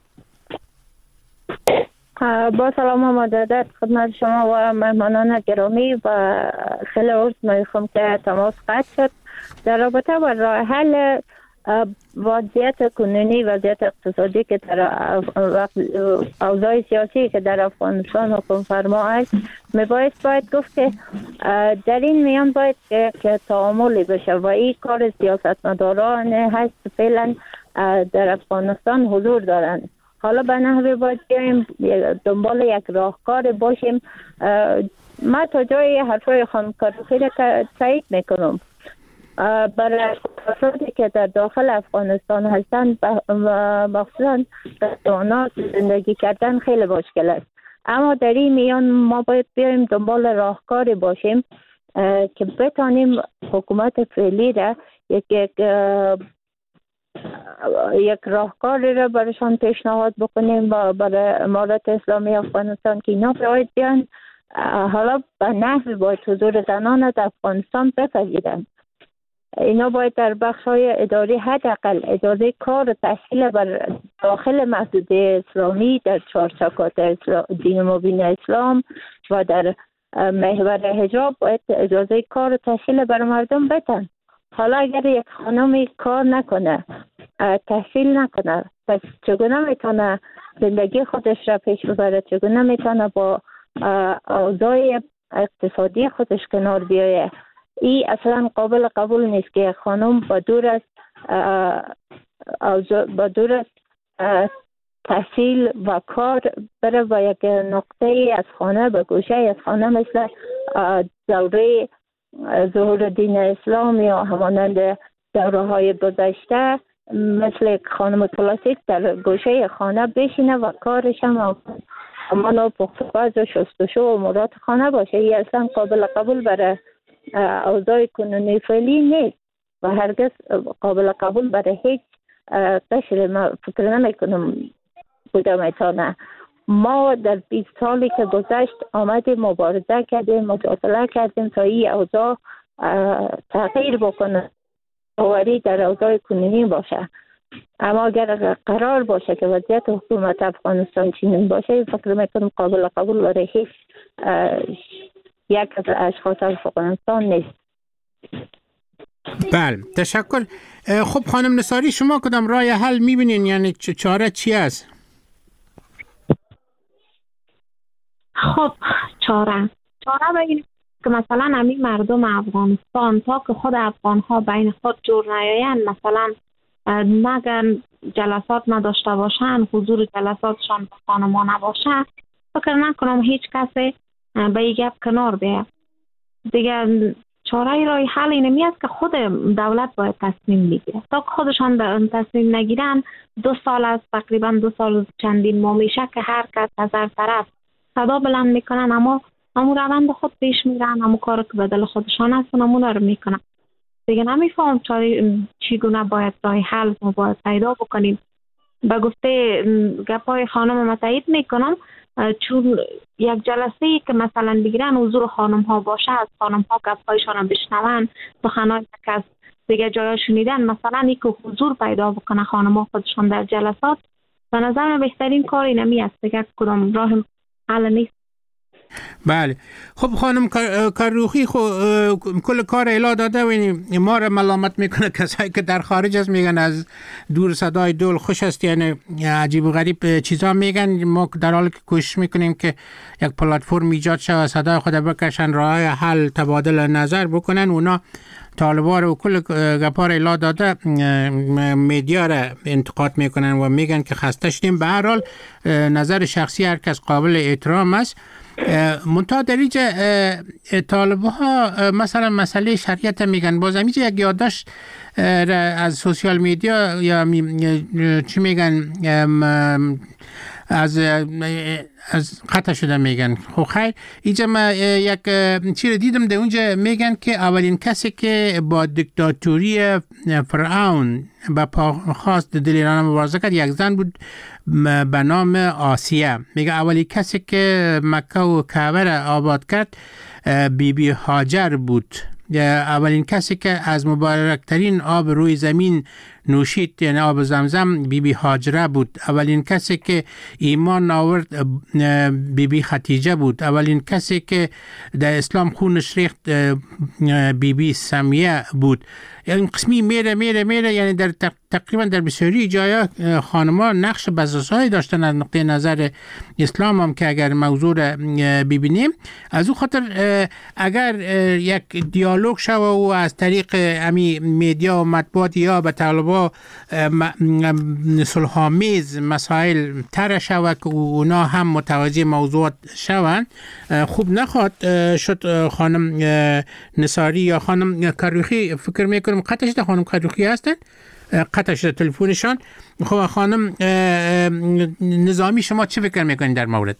با سلام و مجدد خدمت شما و مهمانان گرامی و خیلی عرض میخوام که تماس قطع شد در رابطه با راه حل وضعیت کنونی، وضعیت اقتصادی که در اوضاع سیاسی که در افغانستان حکم فرما است. باید گفت که در این میان باید که تعاملی بشه و این کار سیاستمداران هست فعلا در افغانستان حضور دارند. حالا به نحوی باید بیاییم دنبال یک راهکار باشیم. من تا جای حرفای خانم کاروخی را تایید میکنم. برای افرادی که در داخل افغانستان هستند مخصوصا در اونا زندگی کردن خیلی مشکل است، اما در این میان ما باید بیاییم دنبال راهکاری باشیم که بتانیم حکومت فعلی را یک راهکاری را برایشان پیشنهاد بکنیم و برای امارت اسلامی افغانستان که اینا باید بیان حالا به نحوی باید حضور زنان در افغانستان بپذیرند. اینا باید در بخش‌های اداری حداقل اجازه کار و تحصیل بر داخل محدوده اسلامی در چارچوبات دین مبین اسلام و در محور حجاب باید اجازه کار و تحصیل بر مردم بدن. حالا اگر یک خانمی کار نکنه، تحصیل نکنه، پس چگونه میتونه زندگی خودش را پیش ببره؟ چگونه میتونه با اوضاع اقتصادی خودش کنار بیایه؟ این اصلا قابل قبول نیست که خانم با دور از تحصیل و کار بره و یک نقطه از خانه به گوشه از خانه مثل دوره ظهور دین اسلام یا همانند دوره های گذشته مثل خانم کلاسیک در گوشه خانه بشینه و کارش هم همان پخت‌وپز و شستشو و امورات خانه باشه. این اصلا قابل قبول برای اوضاع کنونی فعلی نیست و هرگز قابل قبول برای هیچ قشر. ما فکر نمی کنم بوده میتونه. ما در 20 سالی که گذشت آمدیم مبارزه کردیم، مجادله کردیم تا این اوضاع تغییر بکنه، باوری در اوضاع کنونی باشه. اما اگر قرار باشه که وضعیت حکومت افغانستان چنین باشه، فکر میکنم قابل قبول برای هیچ یک از اشخاص افغانستان نیست. بله تشکر. خب خانم نصاری شما کدام راه حل میبینین، یعنی چاره چی است؟ خب چاره بگیم که مثلا همین مردم افغانستان تا که خود افغان ها بین خود جور نیایند، مثلا نگن جلسات نداشته باشن، حضور جلساتشان به خانما نباشه، فکر نکنم هیچ کسی به این گپ کنار بیاد دیگه. چاره راه حل اینمی است که خود دولت باید تصمیم بگیره. تا که خودشان تصمیم نگیرن 2 سال است، تقریبا 2 سال چندین ماه میشه که هر کس از هر طرف صدا بلند میکنن، اما همون روند خود پیش میرن، همون کار که به دل خودشان هست همون رو میکنن دیگه. نمیفهم چگونه باید راه حل ما باید پیدا بکنیم. به گفته گپای خانم تایید میکنم، چون یک جلسه ای که مثلا بگیرن حضور خانم ها باشه، از خانم ها گپایشان رو بشنون، سخنای که از دیگه جایا شنیدن، مثلا این که حضور پیدا بکنه خانم ها خودشان در جلسات، به نظر من بهترین کار اینمی است دیگه، کدام راه حل نیست. بله خب خانم کروخی کل کار اعلام داده و ما را ملامت میکنه کسایی که در خارج است، میگن از دور صدای دول خوش است، یعنی عجیب و غریب چیزا میگن. ما در حالی که کوشش میکنیم که یک پلتفرم ایجاد شود، صدای خود بکشن، راه حل تبادل نظر بکنن، اونا طالبان و کل گپار اعلام داده میدیا را انتقاد میکنن و میگن که خسته شدیم. به هر حال نظر شخصی هر کس قابل احترام است. منتها در اینجا طالبان ها مثلا مسئله شریعت میگن، باز اینجا یک یادداشت از سوشیال میدیا یا چی میگن از قطع شده میگن. خب خیر اینجا ما یک چیز دیدم در اونجا میگن که اولین کسی که با دیکتاتوری فرعون با پاخواست دلیرانه مبارزه کرد یک زن بود به نام آسیه. میگه اولین کسی که مکه و کعبه را آباد کرد بیبی هاجر بود. اولین کسی که از مبارکترین آب روی زمین نوشید یعنی آب زمزم بیبی هاجره بود. اولین کسی که ایمان آورد بیبی خدیجه بود. اولین کسی که در اسلام خونش ریخت بیبی سمیه بود. این قسمی میره یعنی در تقریبا در بسیاری جایا خانم‌ها نقش بزرگی داشتن از نقطه نظر اسلام هم که اگر موضوع را ببینیم. از اون خاطر اگر یک دیالوگ شود و از طریق امی میدیا و مطبوعات یا به طالبا صلح‌آمیز مسائل طرح شود که اونا هم متوجه موضوعات شوند، خوب نخواد شد. خانم نصاری یا خانم کروخی فکر میکنم قطع شده، خانم کروخی هستن قطع شده تلفنشان. خب خانم نظامی شما چه فکر میکنید در مورد؟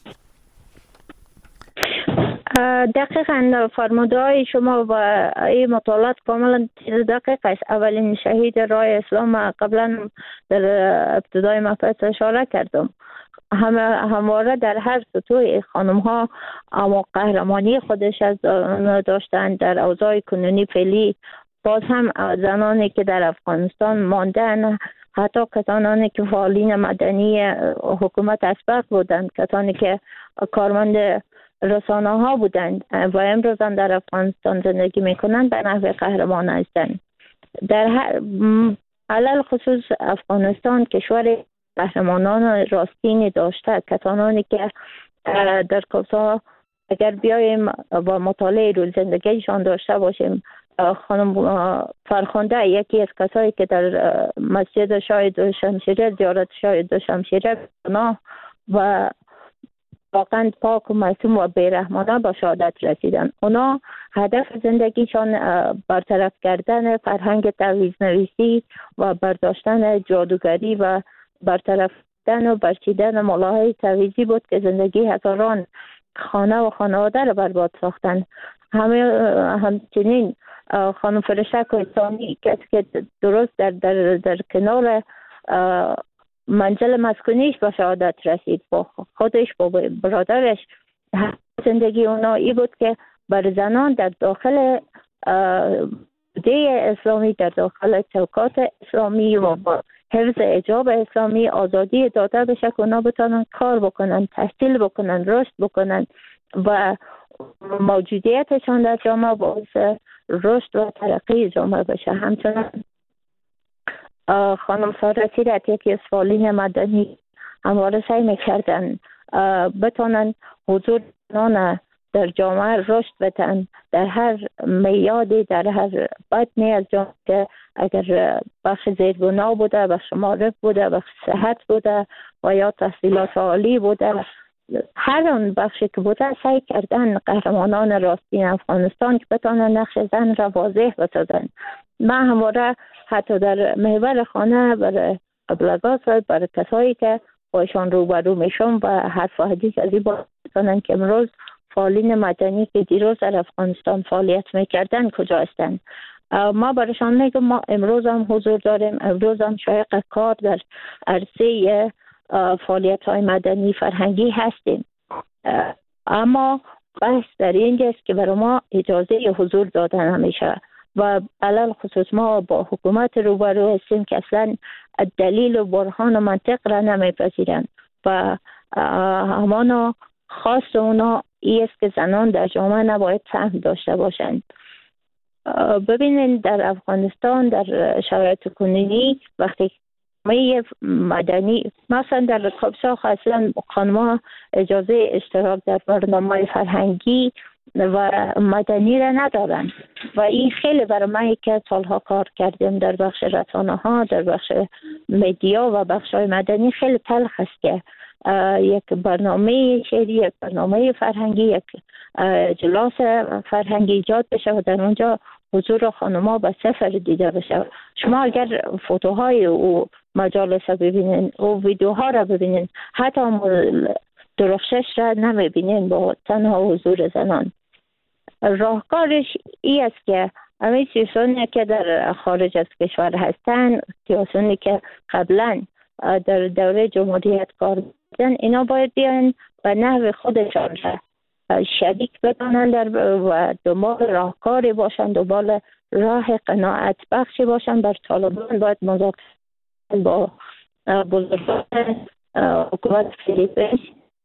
دقیقاً فرمودهای شما و این مطالعات کاملا دقیق است. اولین شهید راه اسلام قبلا در ابتدای مبحث اشاره کردم. همواره در هر سطوح خانم ها اما قهرمانی خودش از داشتن. در اوضاع کنونی فعلی باز هم زنانی که در افغانستان ماندن، حتی کسانی که فعالین مدنی حکومت اسبق بودند، کسانی که کارمند رسانه ها بودند و امروز هم در افغانستان زندگی میکنند، به نحو قهرمان هستند. در علل خصوص افغانستان کشور قهرمانان راستینی داشته، کسانی که در کوسا اگر بیایم با مطالعه روز زندگیشان داشته باشیم، خانم فرخنده یکی از کسایی که در مسجد شاهد شمشیره زیارت شاهد شمشیره و واقعا پاک و معصوم و بیرحمانه با شهادت رسیدن. اونا هدف زندگیشان برطرف کردن فرهنگ تعویض نویسی و برداشتن جادوگری و برطرف کردن و برچیدن ملاهای تعویضی بود که زندگی هزاران خانه و خانواده را برباد ساختن. همچنین خانم فرشک و ثانی کسی که درست در کنار منزل مسکونیش به شهادت رسید، با خودش با برادرش. زندگی اونا ای بود که بر زنان در داخل ده اسلامی، در داخل چوکات اسلامی و با حفظ حجاب اسلامی آزادی داده بشه که اونا بتونن کار بکنن، تحصیل بکنن، رشد بکنن و موجودیتشان در جامعه باعث رشد و ترقی جامعه بشه. همچنان خانم سارا سیرت یکی از فعالین مدنی همواره سعی میکردن بتونن حضور زنان در جامعه رشد بدن در هر میادی، در هر بطنی از جامعه. اگر بخش زیربنا بوده، بخش معرف بوده، بخش صحت بوده و یا تحصیلات عالی بوده، هر اون بخشی که بوده سعی کردن قهرمانان راستین افغانستان که بتونن نقش زن را واضح بسازن. من همواره حتی در محور خانه برای ابلغات و برای کسایی که باشان روبرو میشم و حرف و حدیث از این باشن که امروز فعالین مدنی که دیروز در افغانستان فعالیت میکردن کجا هستن، ما برایشان میگم ما امروز هم حضور داریم، امروز هم شایق کار در عرصه فعالیت های مدنی فرهنگی هستیم، اما بحث در اینجاست که برای ما اجازه حضور دادن همیشه و علل خصوص ما با حکومت روبرو هستیم که اصلا دلیل و برهان و منطق را نمیپذیرن و همانا خاص اونا ای است که زنان در جامعه نباید سهم داشته باشند. ببینین در افغانستان در شرایط کنونی وقتی مدنی مثلا در کابساخ اصلا خانم‌ها اجازه اشتراک در برنامه فرهنگی و مدنی را ندارن و این خیلی برای من که سالها کار کردیم در بخش رسانه ها، در بخش مدیا و بخش های مدنی خیلی تلخ است که یک برنامه شعری، یک برنامه فرهنگی، یک اجلاس فرهنگی ایجاد بشه و در اونجا حضور خانم‌ها به صفر دیده بشه. شما اگر فوتوهای و مجالس ببینین و ویدیوها را ببینین، حتی درخشش را نمیبینین با تنها حضور زنان. راهکارش ای است که همه سیاسانی که در خارج از کشور هستن، سیاسانی که قبلا در دوره جمهوریت کار می‌کردن، اینا باید بیان و نحو خودشان را شریک بدانند و دنبال راهکاری باشند، دنبال راه قناعت بخشی باشند. بر طالبان باید مذاکره با بزرگان حکومت فیلیپین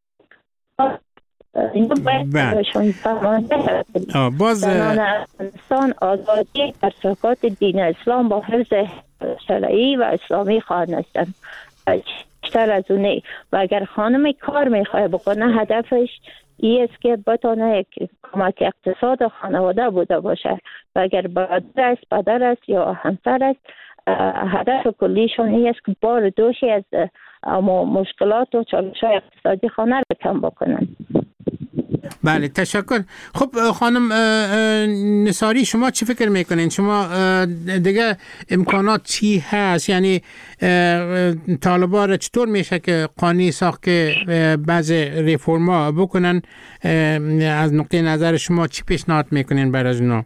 اینو باید بهشون فهمانده باز زنان افغانستان آزادی ترسکات دین اسلام با حفظ شرعی و اسلامی خواهند هستند بیشتر از اونه. و اگر خانم کار میخواه بکنه هدفش این است که بتونه یک کمک اقتصاد خانواده بوده باشه و اگر برادر است، پدر است یا همسر است، هدف کلیشون این است که بار دوشی از مشکلات و چالش‌های اقتصادی خانه را کم بکنن. بله تشکر. خب خانم نثاری شما چی فکر میکنین؟ شما دیگه امکانات چی هست؟ یعنی طالبان را چطور میشه که قانونی ساخت که بعضی ریفورما بکنن؟ از نقطه نظر شما چی پیشنهاد میکنین برای اونا؟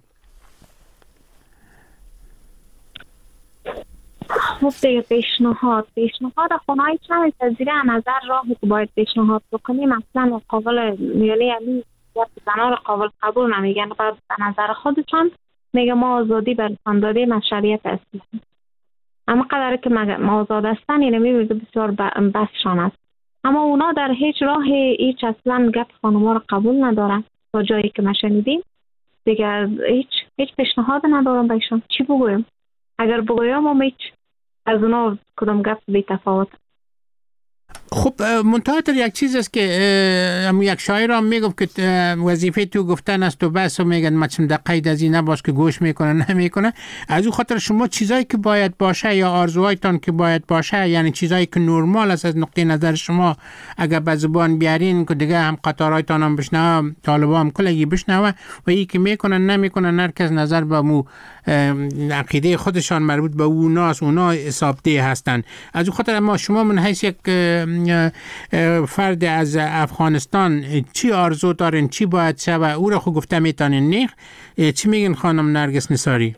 خب دیگه پیشنهاد خونهایی که نمی‌پذیره از نظر راهی که باید پیشنهاد بکنیم مثلا قابل میلی یعنی زنان قابل قبول نمیگن، بعد به نظر خودشان میگه ما آزادی برسان دادیم از شریعت اسلام، اما قدر که ما آزاد هستن یعنی میگه بسیار بسشان است، اما اونا در هیچ راه هیچ اصلا گپ خانوما رو قبول ندارن. تا جایی که ما شنیدیم دیگه هیچ پیشنهاد ندارم بهشون. چی بگویم؟ اگر بگویم هم هیچ از اونا کدام گپ بی تفاوت. خب منتها یک چیز است که یک شاعر هم میگفت که وظیفه تو گفتن است و بس و میگن مچم در قید از این نباش که گوش میکنه نمیکنه. از اون خاطر شما چیزایی که باید باشه یا آرزوهایتان که باید باشه، یعنی چیزایی که نرمال است از نقطه نظر شما، اگر به زبان بیارین که دیگه هم قطارایتان هم بشنوه، طالبان هم کلگی بشنوه و ای که میکنن نمیکنن هر کس نظر به مو عقیده خودشان مربوط به اوناست، اونا حسابده هستن. از اون خاطر ما شما من حیث یک فرد از افغانستان چی آرزو دارین، چی باید شه و او را خود گفته میتانین نیخ؟ چی میگین خانم نرگس نثاری؟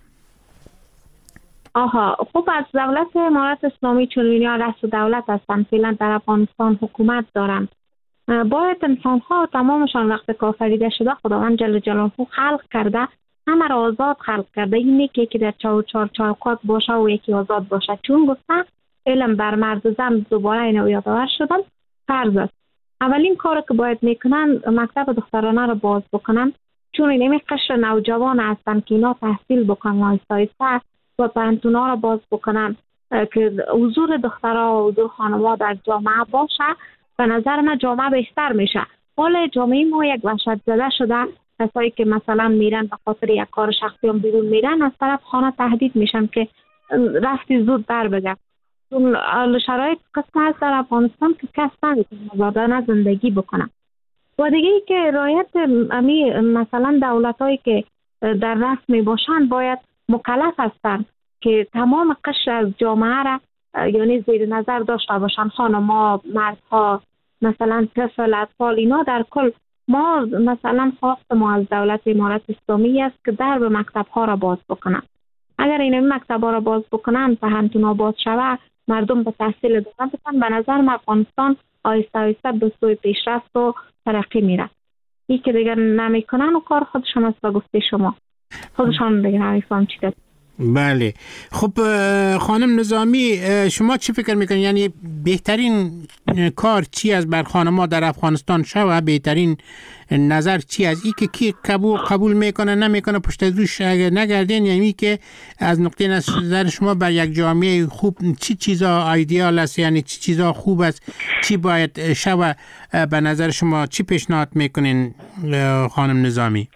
خب از دولت امارات اسلامی چون اینها رئیس دولت هستن، فعلا در افغانستان حکومت دارن، باید انسان‌ها تمامشان وقت کافریده شده خداوند جل جلاله خلق کرده، همه را آزاد خلق کرده. این یکی که در چوکات باشه و یکی آزاد باشه، چون گفته علم بر مرد و زن دوباره اینو یادآور شدم فرض است. اولین کار که باید میکنن مکتب دخترانه رو باز بکنن، چون این قشر نوجوان هستن که اینا تحصیل بکنن آهسته آهسته و پانتونا رو باز بکنن که حضور دخترها و حضور خانم‌ها در جامعه باشه. به نظر من جامعه بهتر میشه. حال جامعه ما یک وحشت زده شده، کسایی که مثلا میرن به خاطر یک کار شخصی هم بیرون میرن از طرف خانه تهدید میشن که رفتی زود در بگم. چون شرایط قصه هست در افغانستان که کس نمیتونه آزادانه زندگی بکنه. و دیگه ای که رعایت مثلا دولتایی که در رسمی باشن باید مکلف هستن که تمام قشر از جامعه را یعنی زیر نظر داشته باشن، خانم‌ها، مردها، مثلا طفل، اطفال، اینا در کل. ما مثلا خواست ما از دولت امارت اسلامی است که در به مکتب‌ها را باز بکنن. اگر این مکتب‌ها را باز بکنن، پهنتون‌ها باز شوه، مردم به تحصیل ادامه بدن، به نظر من افغانستان آهسته آهسته به سوی پیشرفت و ترقی میره. این که دیگر نمیکنن و کار خودشان است به گفته شما. خودشان دیگر نمیفهم چی دست. بله. خب خانم نظامی، شما چی فکر میکنید؟ یعنی بهترین کار چی از بر خانم‌ها در افغانستان شوه؟ بهترین نظر چی از این که کی قبول میکنه نمیکنه پشت روش اگر نگردین؟ یعنی که از نقطه نظر شما بر یک جامعه خوب چی چیزا ایدئال است؟ یعنی چی چیزا خوب است؟ چی باید شوه به نظر شما؟ چی پیشنهاد میکنین خانم نظامی؟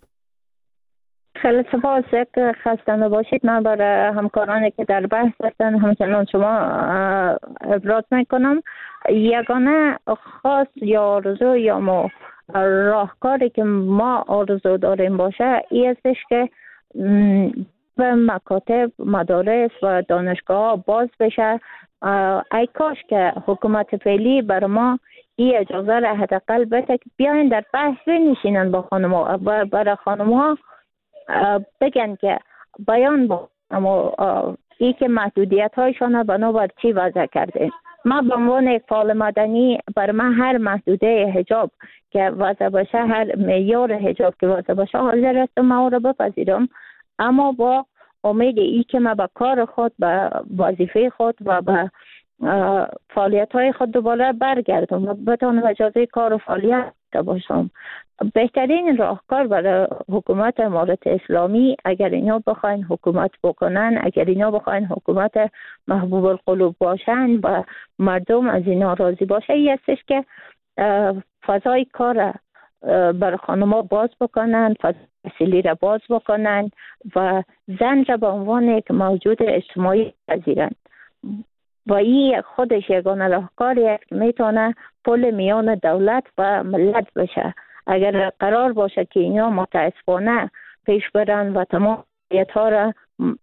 خیلی سپاس. یک خسته نباشید. من برای همکارانی که در بحث هستن همچنان شما ابراز میکنم. یگانه خاص یا آرزو یا ما راهکاری که ما آرزو داریم باشه این استش که به مکاتب، مدارس و دانشگاه باز بشه. ای کاش که حکومت فعلی بر ما این اجازه را حداقل بده که بیاین در بحث بنشینن با خانم‌ها، برای خانم‌ها بگن که بیان با اما ای که محدودیت هایشان بنابر چی وضع کرده. ما به عنوان یک فعال مدنی بر من هر محدوده حجاب که وضع باشه، هر معیار حجاب که وضع باشه حاضر هستم او را بپذیرم، اما با امید ای که ما به کار خود، به وظیفه خود و به فعالیت های خود دوباره برگردم و بتانم اجازه کار و فعالیت باشم. بهترین راهکار برای حکومت امارت اسلامی اگر اینا بخواین حکومت بکنن، اگر اینا بخواین حکومت محبوب القلوب باشن و مردم از اینا راضی باشه، این استش که فضای کار برای خانم‌ها باز بکنن، فضای تحصیلی را باز بکنن و زن را به عنوان یک موجود اجتماعی پذیرند. و این خودش یگانه راهکاری است که میتونه پل میان دولت و ملت بشه. اگر قرار باشه که اینا متاسفانه پیش برن و تمام ها را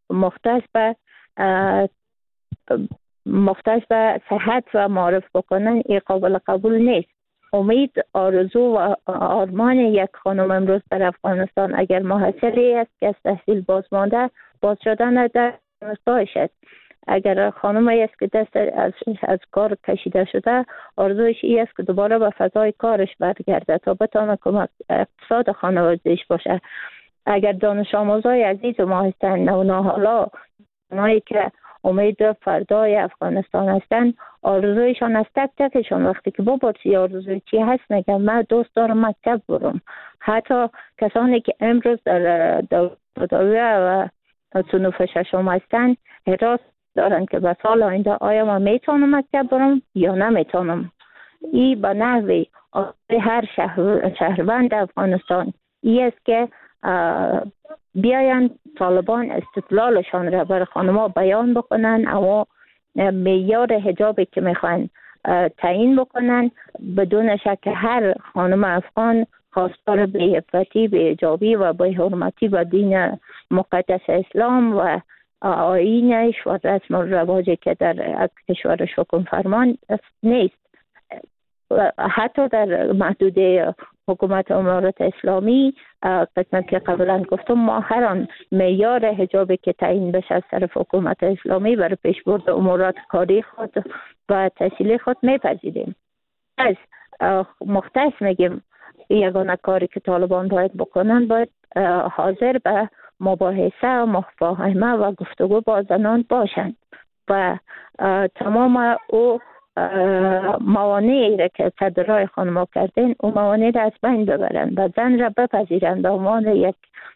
مختص به صحت و معرف بکنن، این قابل قبول نیست. امید، آرزو و آرمان یک خانم امروز در افغانستان اگر محصلی است که از تحصیل باز مانده، باز شدن در دانشگاهش است. اگر خانمی است که دست از کار کشیده شده، آرزوش این است که دوباره به فضای کارش برگرده تا بتونه کمک اقتصاد خانواده‌اش باشه. اگر دانش آموزای عزیز ما هستن، نوجوانان، اونایی که امید فردای افغانستان هستن، آرزویشان از تک تکشان وقتی که بپرسی آرزوی چی هست میگن من دوست دارم مکتب برم. حتی کسانی که امروز در دوره و صنوف ششم هستن حراس دارن که به سال آینده آیا من میتونم مکتب برم یا نمیتونم. این به نحوی هر شهروند افغانستان این است که بیاین طالبان استقلالشان را بر خانم‌ها بیان بکنن، اما معیار حجابی که میخوان تعیین بکنن بدون شک هر خانم افغان خواستار به عفتی، به حجابی و به حرمتی و دین مقدس اسلام و آیینش و رسم و رواجی که در کشورش حکم فرمان نیست. حتی در محدوده حکومت امارت اسلامی قسمت که قبلا گفتم ما هر آن معیار حجابی که تعیین بشه از طرف حکومت اسلامی برای پیشبرد امورات کاری خود و تحصیلی خود میپذیریم. از مختص میگیم یگانه کاری که طالبان باید بکنن، باید حاضر به مباحثه و مفاهمه و گفتگو با زنان باشند و تمام او موانعی را که صدرای خانم‌ها کردین اون موانع را از بین ببرن و زن را بپذیرن به عنوان یک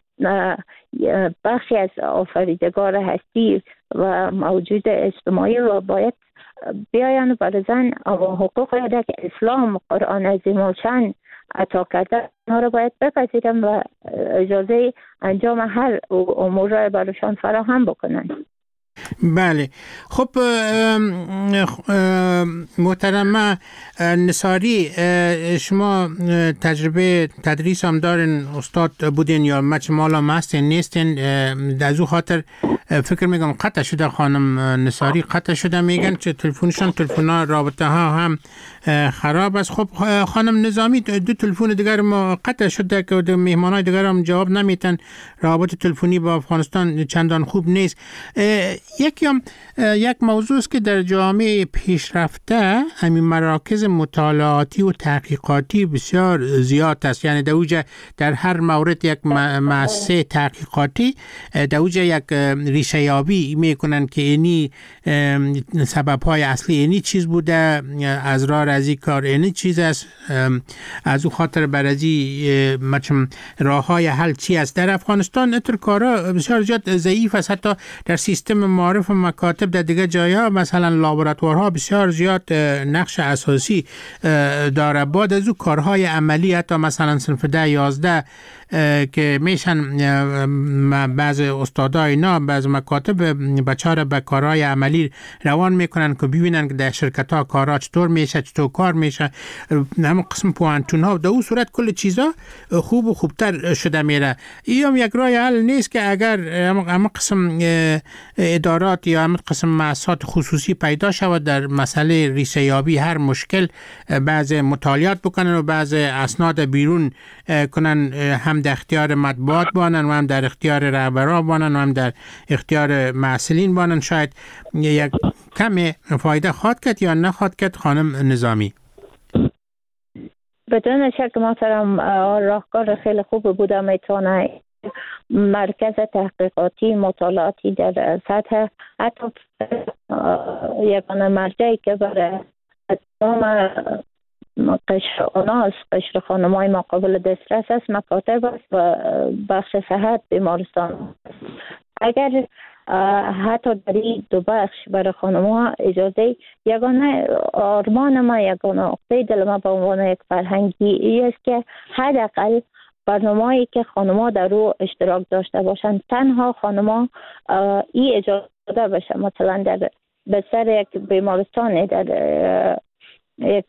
بخشی از آفریدگار هستی و موجود اجتماعی و باید بیاین برای زن حقوق را که اسلام قرآن عظیم الشان عطا کرده اونا را باید بپذیرن و اجازه انجام هر امور را برایشان فراهم بکنن. بله خب محترمه نصاری، شما تجربه تدریس هم دارین، استاد بودین یا مالا هستین نیستین؟ در او خاطر فکر میگم قطع شده خانم نصاری، قطع شده، میگن که تلفنشان تلفن رابطه ها هم خراب است. خب خانم نظامی دو تلفن دیگر ما قطع شده که مهمانای دیگر هم جواب نمیتن، رابط تلفنی با افغانستان چندان خوب نیست. یک موضوع است که در جامعه پیشرفته همین مراکز مطالعاتی و تحقیقاتی بسیار زیاد است، یعنی در هر مورد یک مؤسسه تحقیقاتی در یک ریشه یابی میکنن که اینی سبب های اصلی اینی چیز بوده، از راه رازی کار اینی چیز است، از او خاطر برازی راه های حل چی است. در افغانستان اتر کارا بسیار زیاد ضعیف است، حتی در سیستم معارف و مکاتب در دیگه جایا مثلا لابراتوارها بسیار زیاد نقش اساسی داره. بعد از او کارهای عملی حتی مثلا صنف 10-11 که میشن بعض استادا اینا بعض مکاتب بچه‌ها به کارهای عملی روان میکنن که ببینن که در شرکت ها کارا چطور میشه، چطور کار میشه، همون قسم پوانتون ها. در اون صورت کل چیزا خوب و خوبتر شده میره. این هم یک راه حل نیست که اگر همون قسم ادارات یا همون قسم مؤسسات خصوصی پیدا شود در مسئله ریشه یابی هر مشکل بعض مطالعات بکنن و بعض اسناد بیرون کنن، هم در اختیار مطبوعات بانن و هم در اختیار رهبران بانن و هم در اختیار مسئولین بانن، شاید یک کم فایده خواهد کرد یا نخواهد کرد. خانم نظامی بدون شک محترم راهکار خیلی خوب بوده، میتونه مرکز تحقیقاتی مطالعاتی در سطح حتی یکانه مرجعی که برای تمام قشر آناس، قشر خانم‌های ما قابل دسترس است، مکاتب است و بخش صحت بیمارستان. اگر حتی در این دو بخش برای خانم‌ها اجازه، یگانه آرمان ما، یگانه عقده دل ما به عنوان یک فرهنگی است که حداقل برنامه‌ای که خانم‌ها در رو اشتراک داشته باشند، تنها خانم‌ها این اجازه بشه، مثلا در بستر یک بیمارستان، در یک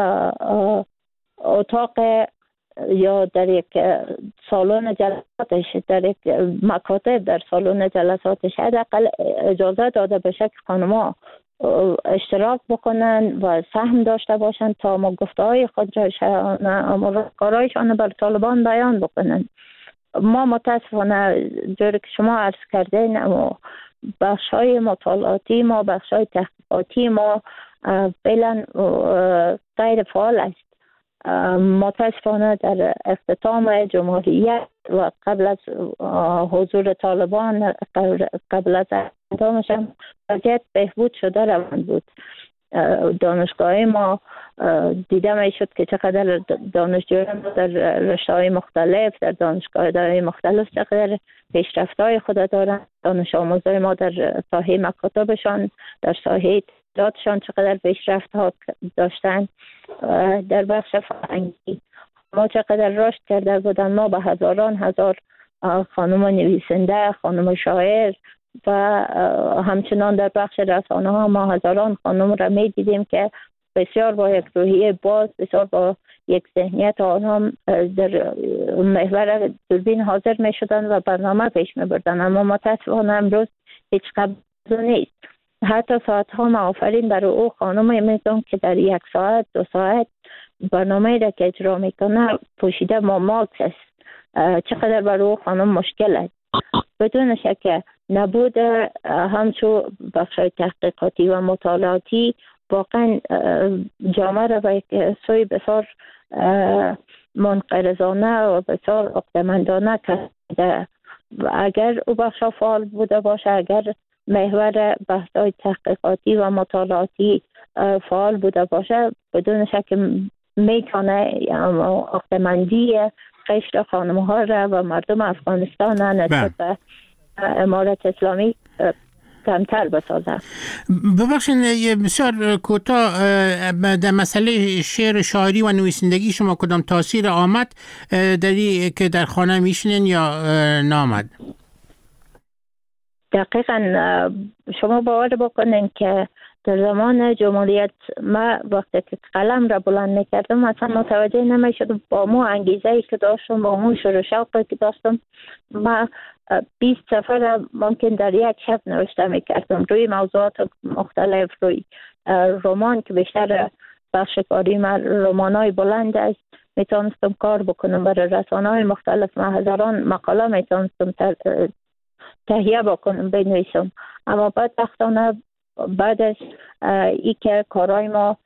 اتاق یا در یک سالن جلساتش، در یک مکاتب در سالن جلساتش حداقل اجازه داده بشه که خانم‌ها اشتراک بکنن و سهم داشته باشن تا ما گفته‌های خود را کارایشان بر طالبان بیان بکنن. ما متاسفانه جوری که شما عرض کردین اما بخش‌های مطالعاتی ما، بخش‌های تحقیقاتی ما فعلا غیر فعال است. متاسفانه در اختتام جمهوریت و قبل از حضور طالبان، قبل از اختتامش هم وضعیت بهبود شده روان بود. دانشگاه ما دیده می شد که چقدر دانشجویان در رشته‌های مختلف، در دانشگاه‌های مختلف چقدر پیشرفت‌های خود دارند. دانش آموزای ما در ساحه مکاتبشان، در ساحه دادشان چقدر پیشرفت‌ها داشتن. در بخش فرهنگی ما چقدر رشد کرده بودن. ما به هزار خانم نویسنده، خانم شاعر و همچنان در بخش رسانه ها ما هزاران خانم را می دیدیم که بسیار با یک روحیه باز، بسیار با یک ذهنیت آرام در محور دوربین حاضر می شدن و برنامه پیش می بردن. اما متاسفانه امروز هیچ قبض نیست. حتی ساعت ها ما آفرین برای او خانم میگم که در 1 ساعت 2 ساعت برنامه را که اجرا میکنه پوشیده ماکس است. چقدر برای او خانم مشکل است. بدون شک نبود همچو بخش تحقیقاتی و مطالعاتی واقعا جامعه را به یک سوی بسیار منقرضانه و بسیار عقده‌مندانه کرده. اگر او بخش فعال بوده باشه، اگر محور بحث‌های تحقیقاتی و مطالعاتی فعال بوده باشه بدون شک میتونه عقدمندی قشر خانم‌ها را و مردم افغانستان نسبت به امارت اسلامی کمتر بسازه. ببخشید بسیار کوتاه در مسئله شعر شاعری و نویسندگی شما کدام تاثیر آمد داری که در خانه میشنین یا نامد؟ دقیقا شما باور بکنین که در زمان جمهوریت ما وقتی که قلم را بلند میکردم اصلا متوجه نمیشد با مو انگیزه‌ای که داشتم با مو شور و شوقی که داشتم ما 20 صفحه را ممکن در یک شب نوشته میکردم روی موضوعات مختلف، روی رمان که بیشتر بخش کاری من رمانای بلند است میتونستم کار بکنم، برای رسانه‌های مختلف من هزاران مقاله میتونستم تهیه بکنم بنویسم. اما بدبختانه بعد از ای که کارهای ما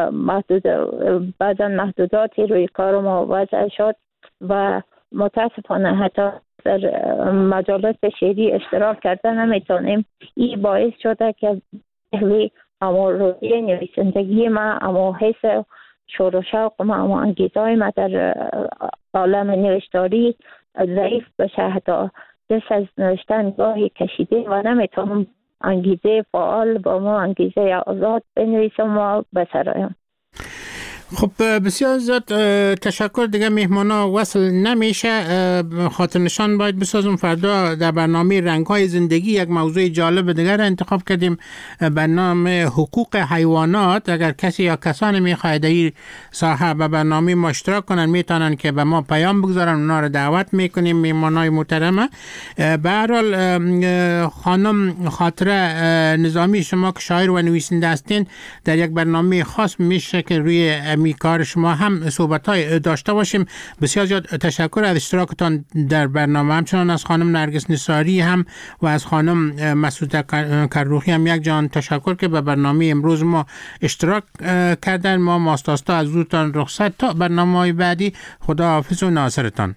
بعضا محدوداتی روی کار ما وضع شد و متاسفانه حتی در مجالس شعری اشتراک کرده نمیتونیم، این باعث شده که اما روی نویسندگی ما، اما حس شور و شوق ما، اما انگیزهای ما در عالم نوشتاری ضعیف بشه. حتی دست از نوشتن گاهی کشیده و نمیتونم انگیزه فعال با ما انگیزه آزاد بنویسم و بسرایم. خب بسیار زیاد تشکر. دیگه مهمانا وصل نمیشه، خاطر نشان باید بسازم. فردا در برنامه رنگ‌های زندگی یک موضوع جالب دیگر انتخاب کردیم به نام حقوق حیوانات. اگر کسی یا کسانی میخواهد در این ساحه به برنامه ما اشتراک کنن میتونن که به ما پیام بگذارن، اونا رو دعوت میکنیم مهمانای محترمه. به هر حال خانم خاطره نظامی، شما که شاعر و نویسنده هستین، در یک برنامه خاص میشه که روی کار شما هم صحبت‌های داشته باشیم. بسیار زیاد تشکر از اشتراکتان در برنامه. همچنان از خانم نرگس نثاری هم و از خانم مسعوده کروخی هم یک جان تشکر که به برنامه امروز ما اشتراک کردن. ما ماستاستا از زودتان رخصت تا برنامه‌های بعدی. خدا حافظ و ناصرتان.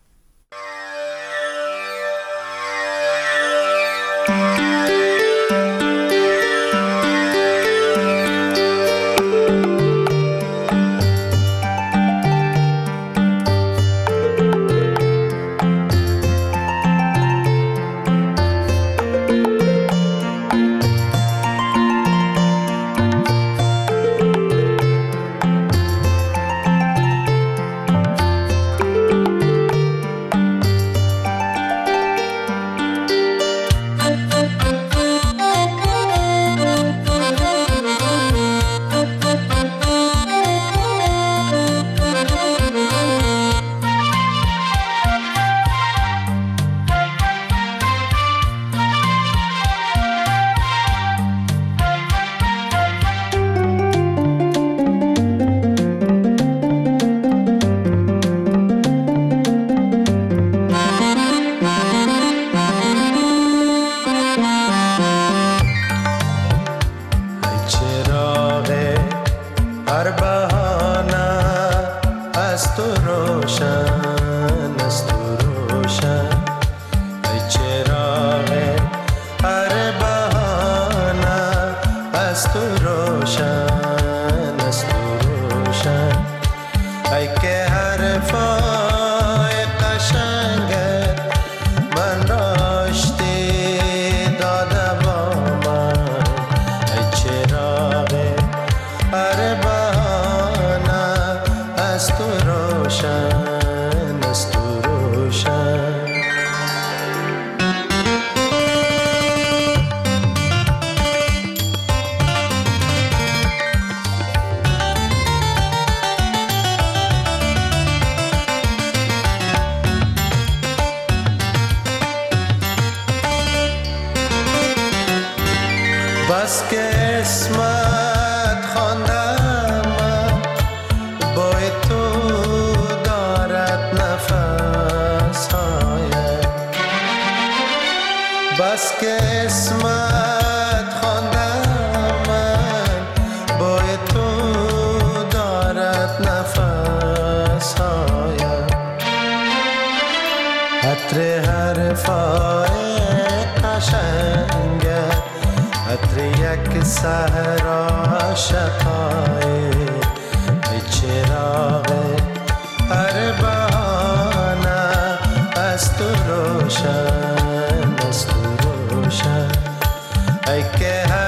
بس که اسمت خواندم با تو دارد نفس هایم، بس که اسمت خواندم با تو دارد نفس هایم، عطر حرفای قشنگت عطر یک صحرا شقایق چراغ هر بهانه از تو روشن ای که